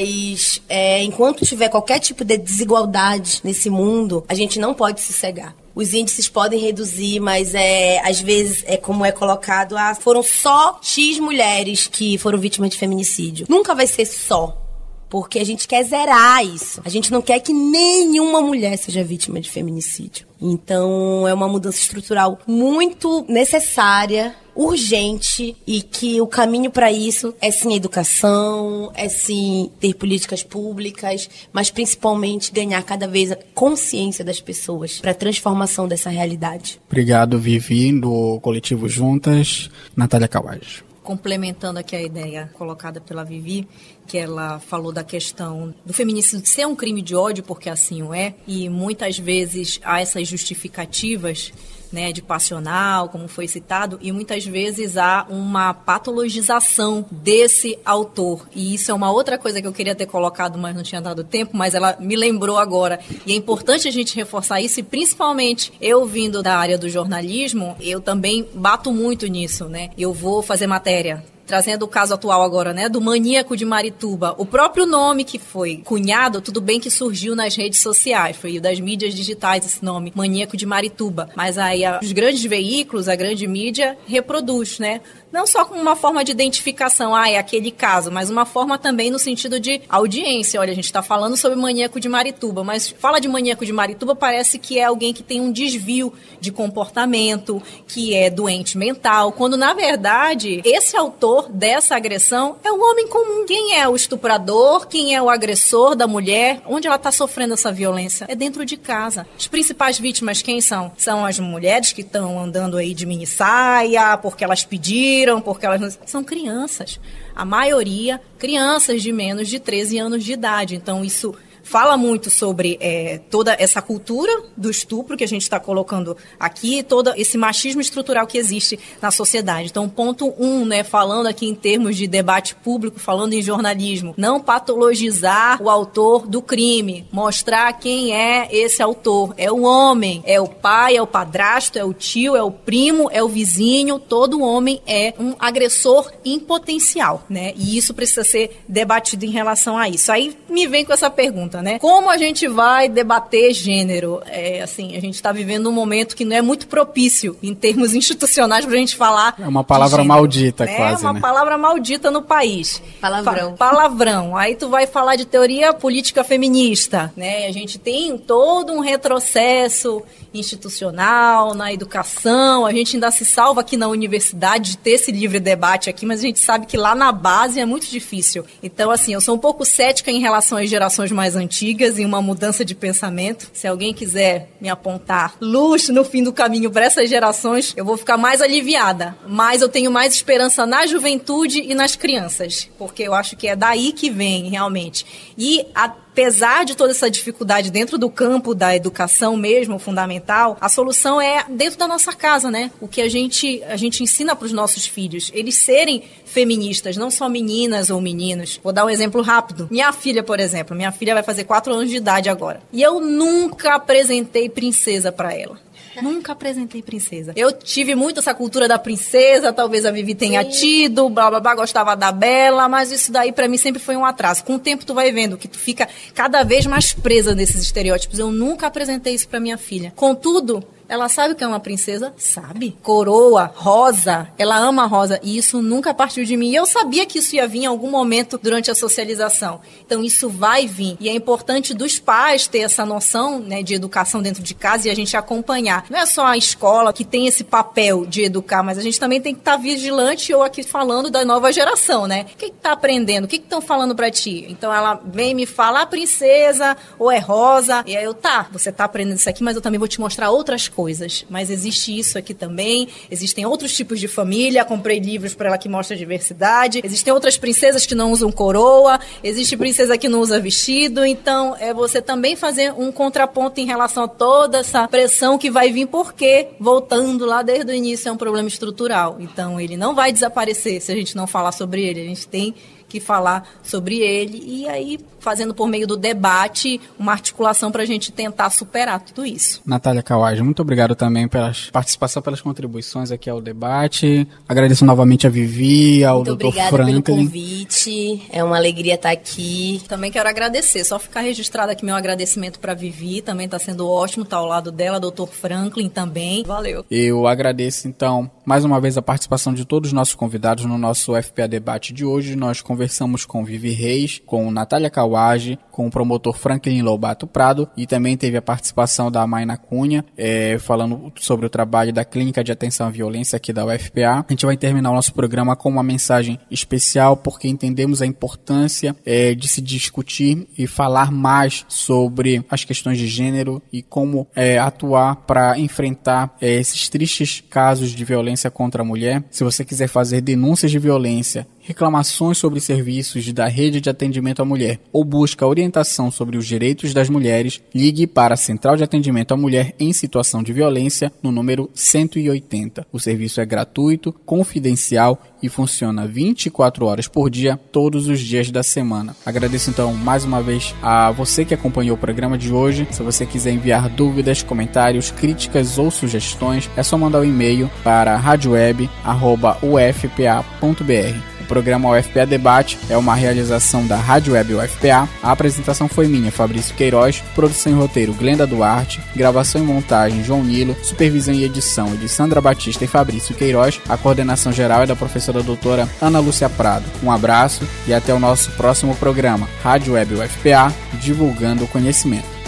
mas enquanto tiver qualquer tipo de desigualdade nesse mundo, a gente não pode se cegar. Os índices podem reduzir, mas às vezes, como é colocado, foram só X mulheres que foram vítimas de feminicídio. Nunca vai ser só, porque a gente quer zerar isso. A gente não quer que nenhuma mulher seja vítima de feminicídio. Então, é uma mudança estrutural muito necessária, urgente, e que o caminho para isso é sim educação, é sim ter políticas públicas, mas principalmente ganhar cada vez a consciência das pessoas para a transformação dessa realidade. Obrigado, Vivi, do Coletivo Juntas. Natália Kawaj. Complementando aqui a ideia colocada pela Vivi, que ela falou da questão do feminicídio ser um crime de ódio, porque assim o é, e muitas vezes há essas justificativas, né, de passional, como foi citado, e muitas vezes há uma patologização desse autor. E isso é uma outra coisa que eu queria ter colocado, mas não tinha dado tempo, mas ela me lembrou agora. E é importante a gente reforçar isso, e principalmente eu vindo da área do jornalismo, eu também bato muito nisso, né? Eu vou fazer matéria, trazendo o caso atual agora, né, do Maníaco de Marituba. O próprio nome que foi cunhado, tudo bem que surgiu nas redes sociais, foi das mídias digitais esse nome, Maníaco de Marituba. Mas aí os grandes veículos, a grande mídia, reproduz, né? Não só como uma forma de identificação, é aquele caso, mas uma forma também no sentido de audiência. Olha, a gente está falando sobre Maníaco de Marituba, mas fala de Maníaco de Marituba, parece que é alguém que tem um desvio de comportamento, que é doente mental, quando na verdade esse autor dessa agressão é um homem comum. Quem é o estuprador? Quem é o agressor da mulher? Onde ela está sofrendo essa violência? É dentro de casa. As principais vítimas quem são? São as mulheres que estão andando aí de mini saia, porque elas pediram, porque elas não... São crianças. A maioria, crianças de menos de 13 anos de idade. Então, isso fala muito sobre toda essa cultura do estupro que a gente está colocando aqui, todo esse machismo estrutural que existe na sociedade. Então, ponto 1, né, falando aqui em termos de debate público, falando em jornalismo, não patologizar o autor do crime, mostrar quem é esse autor. É o homem, é o pai, é o padrasto, é o tio, é o primo, é o vizinho, todo homem é um agressor em potencial, né? E isso precisa ser debatido em relação a isso. Aí me vem com essa pergunta, né? Como a gente vai debater gênero? Assim, a gente está vivendo um momento que não é muito propício em termos institucionais para a gente falar. É uma palavra maldita, quase. É uma palavra maldita no país. Palavrão. Palavrão. Aí tu vai falar de teoria política feminista, né? A gente tem todo um retrocesso institucional na educação. A gente ainda se salva aqui na universidade de ter esse livre debate aqui, mas a gente sabe que lá na base é muito difícil. Então, assim, eu sou um pouco cética em relação às gerações mais antigas e uma mudança de pensamento. Se alguém quiser me apontar luz no fim do caminho para essas gerações, eu vou ficar mais aliviada. Mas eu tenho mais esperança na juventude e nas crianças, porque eu acho que é daí que vem, realmente. E apesar de toda essa dificuldade dentro do campo da educação mesmo, fundamental, a solução é dentro da nossa casa, né? O que a gente ensina para os nossos filhos, eles serem feministas, não só meninas ou meninos. Vou dar um exemplo rápido. Minha filha, por exemplo, minha filha vai fazer 4 anos de idade agora. E eu nunca apresentei princesa para ela. Nunca apresentei princesa. Eu tive muito essa cultura da princesa, talvez a Vivi tenha tido, blá blá blá, gostava da Bela, mas isso daí pra mim sempre foi um atraso. Com o tempo tu vai vendo que tu fica cada vez mais presa nesses estereótipos. Eu nunca apresentei isso pra minha filha. Contudo, Ela sabe o que é uma princesa? Sabe. Coroa, rosa, ela ama a rosa. E isso nunca partiu de mim. E eu sabia que isso ia vir em algum momento durante a socialização. Então isso vai vir. E é importante dos pais ter essa noção, né, de educação dentro de casa e a gente acompanhar. Não é só a escola que tem esse papel de educar, mas a gente também tem que estar vigilante ou aqui falando da nova geração, né? O que está aprendendo? O que estão falando para ti? Então ela vem e me fala, princesa ou é rosa. E aí eu, você está aprendendo isso aqui, mas eu também vou te mostrar outras coisas. Mas existe isso aqui também. Existem outros tipos de família. Comprei livros para ela que mostram a diversidade. Existem outras princesas que não usam coroa. Existe princesa que não usa vestido. Então, é você também fazer um contraponto em relação a toda essa pressão que vai vir, porque, voltando lá desde o início, é um problema estrutural. Então, ele não vai desaparecer se a gente não falar sobre ele. A gente tem que falar sobre ele e aí fazendo por meio do debate uma articulação para a gente tentar superar tudo isso. Natália Kawaja, muito obrigado também pela participação, pelas contribuições aqui ao debate. Agradeço novamente a Vivi, ao Dr. Franklin. Muito obrigada pelo convite, é uma alegria estar aqui. Também quero agradecer, só ficar registrado aqui meu agradecimento para a Vivi, também está sendo ótimo estar ao lado dela, Dr. Franklin também. Valeu. Eu agradeço então mais uma vez a participação de todos os nossos convidados no nosso FPA Debate de hoje. Nós conversamos com Vivi Reis, com Natália Kawaja, com o promotor Franklin Lobato Prado e também teve a participação da Mayna Cunha, falando sobre o trabalho da Clínica de Atenção à Violência aqui da UFPA. A gente vai terminar o nosso programa com uma mensagem especial porque entendemos a importância de se discutir e falar mais sobre as questões de gênero e como atuar para enfrentar esses tristes casos de violência contra a mulher. Se você quiser fazer denúncias de violência, reclamações sobre serviços da Rede de Atendimento à Mulher ou busca orientação sobre os direitos das mulheres, ligue para a Central de Atendimento à Mulher em Situação de Violência no número 180. O serviço é gratuito, confidencial e funciona 24 horas por dia, todos os dias da semana. Agradeço então mais uma vez a você que acompanhou o programa de hoje. Se você quiser enviar dúvidas, comentários, críticas ou sugestões, é só mandar um e-mail para radioweb@ufpa.br. O programa UFPA Debate é uma realização da Rádio Web UFPA. A apresentação foi minha, Fabrício Queiroz, produção e roteiro Glenda Duarte, gravação e montagem João Nilo, supervisão e edição de Sandra Batista e Fabrício Queiroz. A coordenação geral é da professora doutora Ana Lúcia Prado. Um abraço e até o nosso próximo programa. Rádio Web UFPA, divulgando o conhecimento.